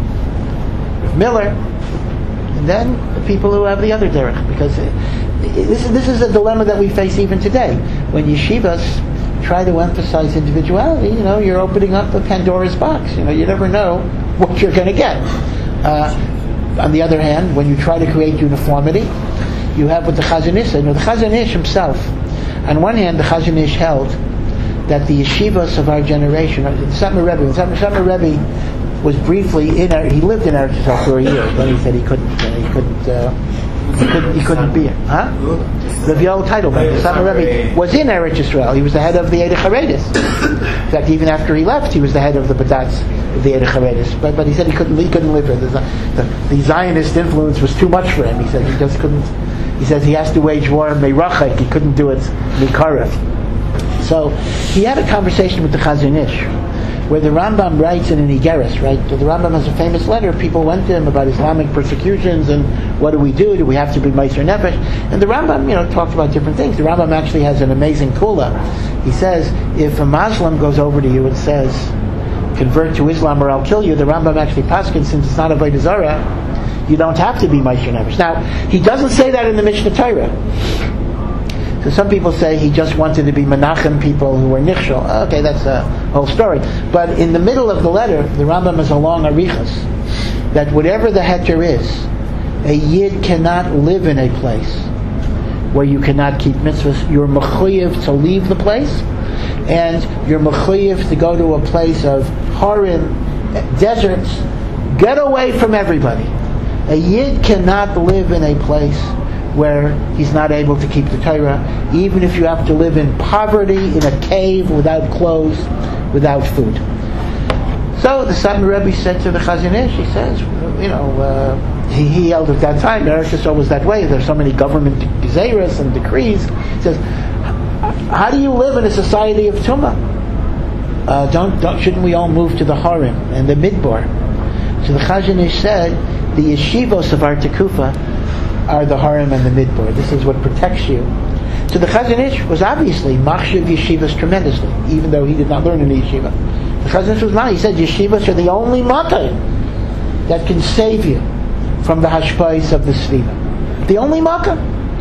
Rav Miller, and then the people who have the other derech. Because it, it, this, is, this is a dilemma that we face even today. When yeshivas try to emphasize individuality, you know, you're opening up a Pandora's box. You know, you never know what you're going to get. Uh, On the other hand, when you try to create uniformity, you have what the Chazon Ish said. You know, the Chazon Ish himself, on one hand, the Chazon Ish held that the yeshivas of our generation, the Satmar Rebbe, the Satmar Rebbe was briefly in, he lived in Eretz Yisrael for a year. Then he said he couldn't, uh, he couldn't, uh, he couldn't, he couldn't be it. Huh? The Yoel Teitelbaum, the Satmar Rebbe was in Eretz Yisrael. He was the head of the Eidei Charedis. In fact, even after he left, he was the head of the Badatz of the Eidei Charedis. But, but he said he couldn't, he couldn't live there. The, the, the Zionist influence was too much for him. He said he just couldn't. He says he has to wage war meirachek. He couldn't do it mikarev. So he had a conversation with the Chazon Ish, where the Rambam writes in an Igeris, right? So the Rambam has a famous letter. People went to him about Islamic persecutions and what do we do? Do we have to be Meiser Nefesh? And the Rambam, you know, talked about different things. The Rambam actually has an amazing kula. He says, if a Muslim goes over to you and says, convert to Islam or I'll kill you, the Rambam actually paskin, since it's not a Avodah Zarah, you don't have to be Meiser Nefesh. Now, he doesn't say that in the Mishnah Torah. So some people say he just wanted to be Menachem people who were Nichshel. Okay, that's a whole story. But in the middle of the letter, the Rambam has a long arichas that whatever the heter is, a Yid cannot live in a place where you cannot keep mitzvahs. You're mechuyev to leave the place, and you're mechuyev to go to a place of harim, deserts, Get away from everybody. A Yid cannot live in a place where he's not able to keep the Torah, even if you have to live in poverty, in a cave, without clothes, without food. So the Satmar Rebbe said to the Chazon Ish, he says, you know, uh, he, he held at that time, Eretz Yisrael was that way, there's so many government gezeras and decrees. He says, how do you live in a society of Tumah? Uh, don't, don't, shouldn't we all move to the Harim and the Midbar? So the Chazon Ish said, the yeshivos of our Tekufa are the Harim and the Midbar. This is what protects you. So the Chazon Ish was obviously machshav yeshivas tremendously, even though he did not learn in the yeshiva. The Chazon Ish was not. He said yeshivas are the only makom that can save you from the hashpais of the Sviva. The only makom.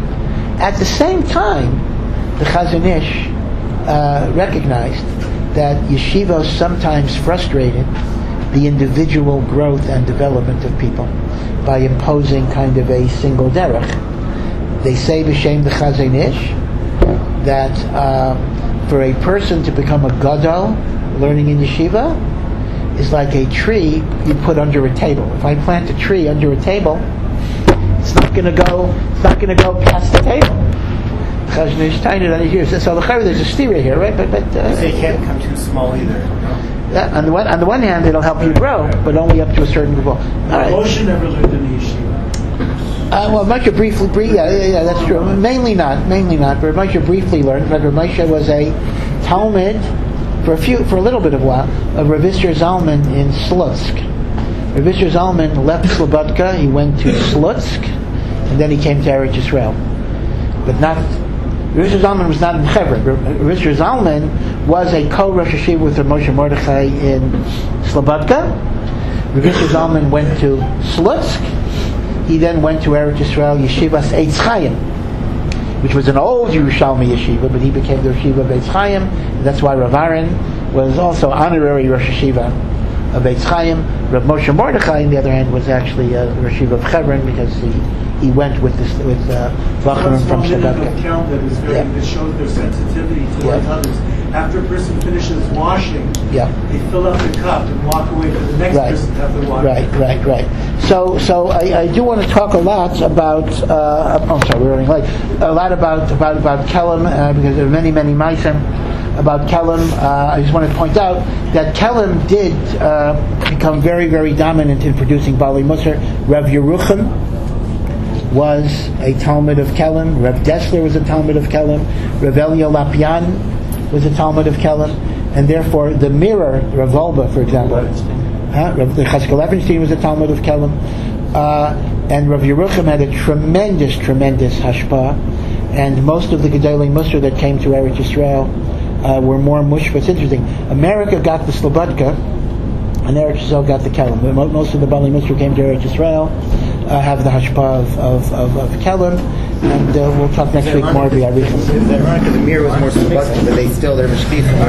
At the same time, the Chazon Ish uh, recognized that yeshivas sometimes frustrated the individual growth and development of people by imposing kind of a single derech. They say b'shem the Chazon Ish that uh, for a person to become a gadol learning in yeshiva is like a tree you put under a table. If I plant a tree under a table, it's not going to go. It's not going to go past the table. Chazon Ish tiny on his ears. So the there's a stira here, right? But but uh, So you can't become too small either. No? Yeah, on the one on the one hand, it'll help you grow, but only up to a certain level. All right. Moshe never lived in the yeshiva. Uh, well, Moshe briefly, brief, yeah, yeah, yeah, that's true. Mainly not, mainly not. But Moshe briefly learned. But Moshe was a Talmud for a few, for a little bit of a while, of Rav Isser Zalman in Slutsk. Rav Isser Zalman left Slobodka. He went to Slutsk, and then he came to Eretz Yisrael. But not. Rav Isser Zalman was not in Hebron. Rav Isser Zalman was a co-Rosh Hashiva with Rav Moshe Mordechai in Slobodka. Rav Isser Zalman went to Slutsk. He then went to Eretz Yisrael Yeshivas Eitz Chaim, which was an old Yerushalmi yeshiva, but he became the yeshiva of Eitz Chaim. That's why Rav Aaron was also honorary Rosh Hashiva of Eitz Chaim. Rav Moshe Mordechai, on the other hand, was actually a Rosh Hashiva of Hebron because he he went with this with uh, Vacharim from Slobodka. Account that is very Yeah. that shows their sensitivity to Yeah. like others. After a person finishes washing, Yeah. they fill up the cup and walk away for the next Right. person to have the water. Right, right, right. So, so I, I do want to talk a lot about. Uh, oh, I'm sorry, we're running late. A lot about about about Kelm uh, because there are many, many ma'asim about Kelm. Uh, I just want to point out that Kelm did uh, become very, very dominant in producing Bali Musar. Rav Yerucham was a Talmud of Kelm. Rav Dessler was a Talmud of Kelm. Rav Elia Lapian was a Talmud of Kelm. And therefore, the mirror, Rav Wolbe, for example, huh? Rav Chaskel Levenstein was a Talmud of Kelm. Uh, and Rav Yerucham had a tremendous, tremendous hashpah. And most of the Gedolei Musar that came to Eretz Yisrael uh, were more mush. But it's interesting. America got the Slobodka, and Eretz Yisrael got the Kelm. Most of the Bali Musar came to Eretz Yisrael. Uh, have the hashpah of of of, of Kelm, and uh, we'll talk next week more about Is that right? Because the mirror was more Slobodka, but they still they're mishpich.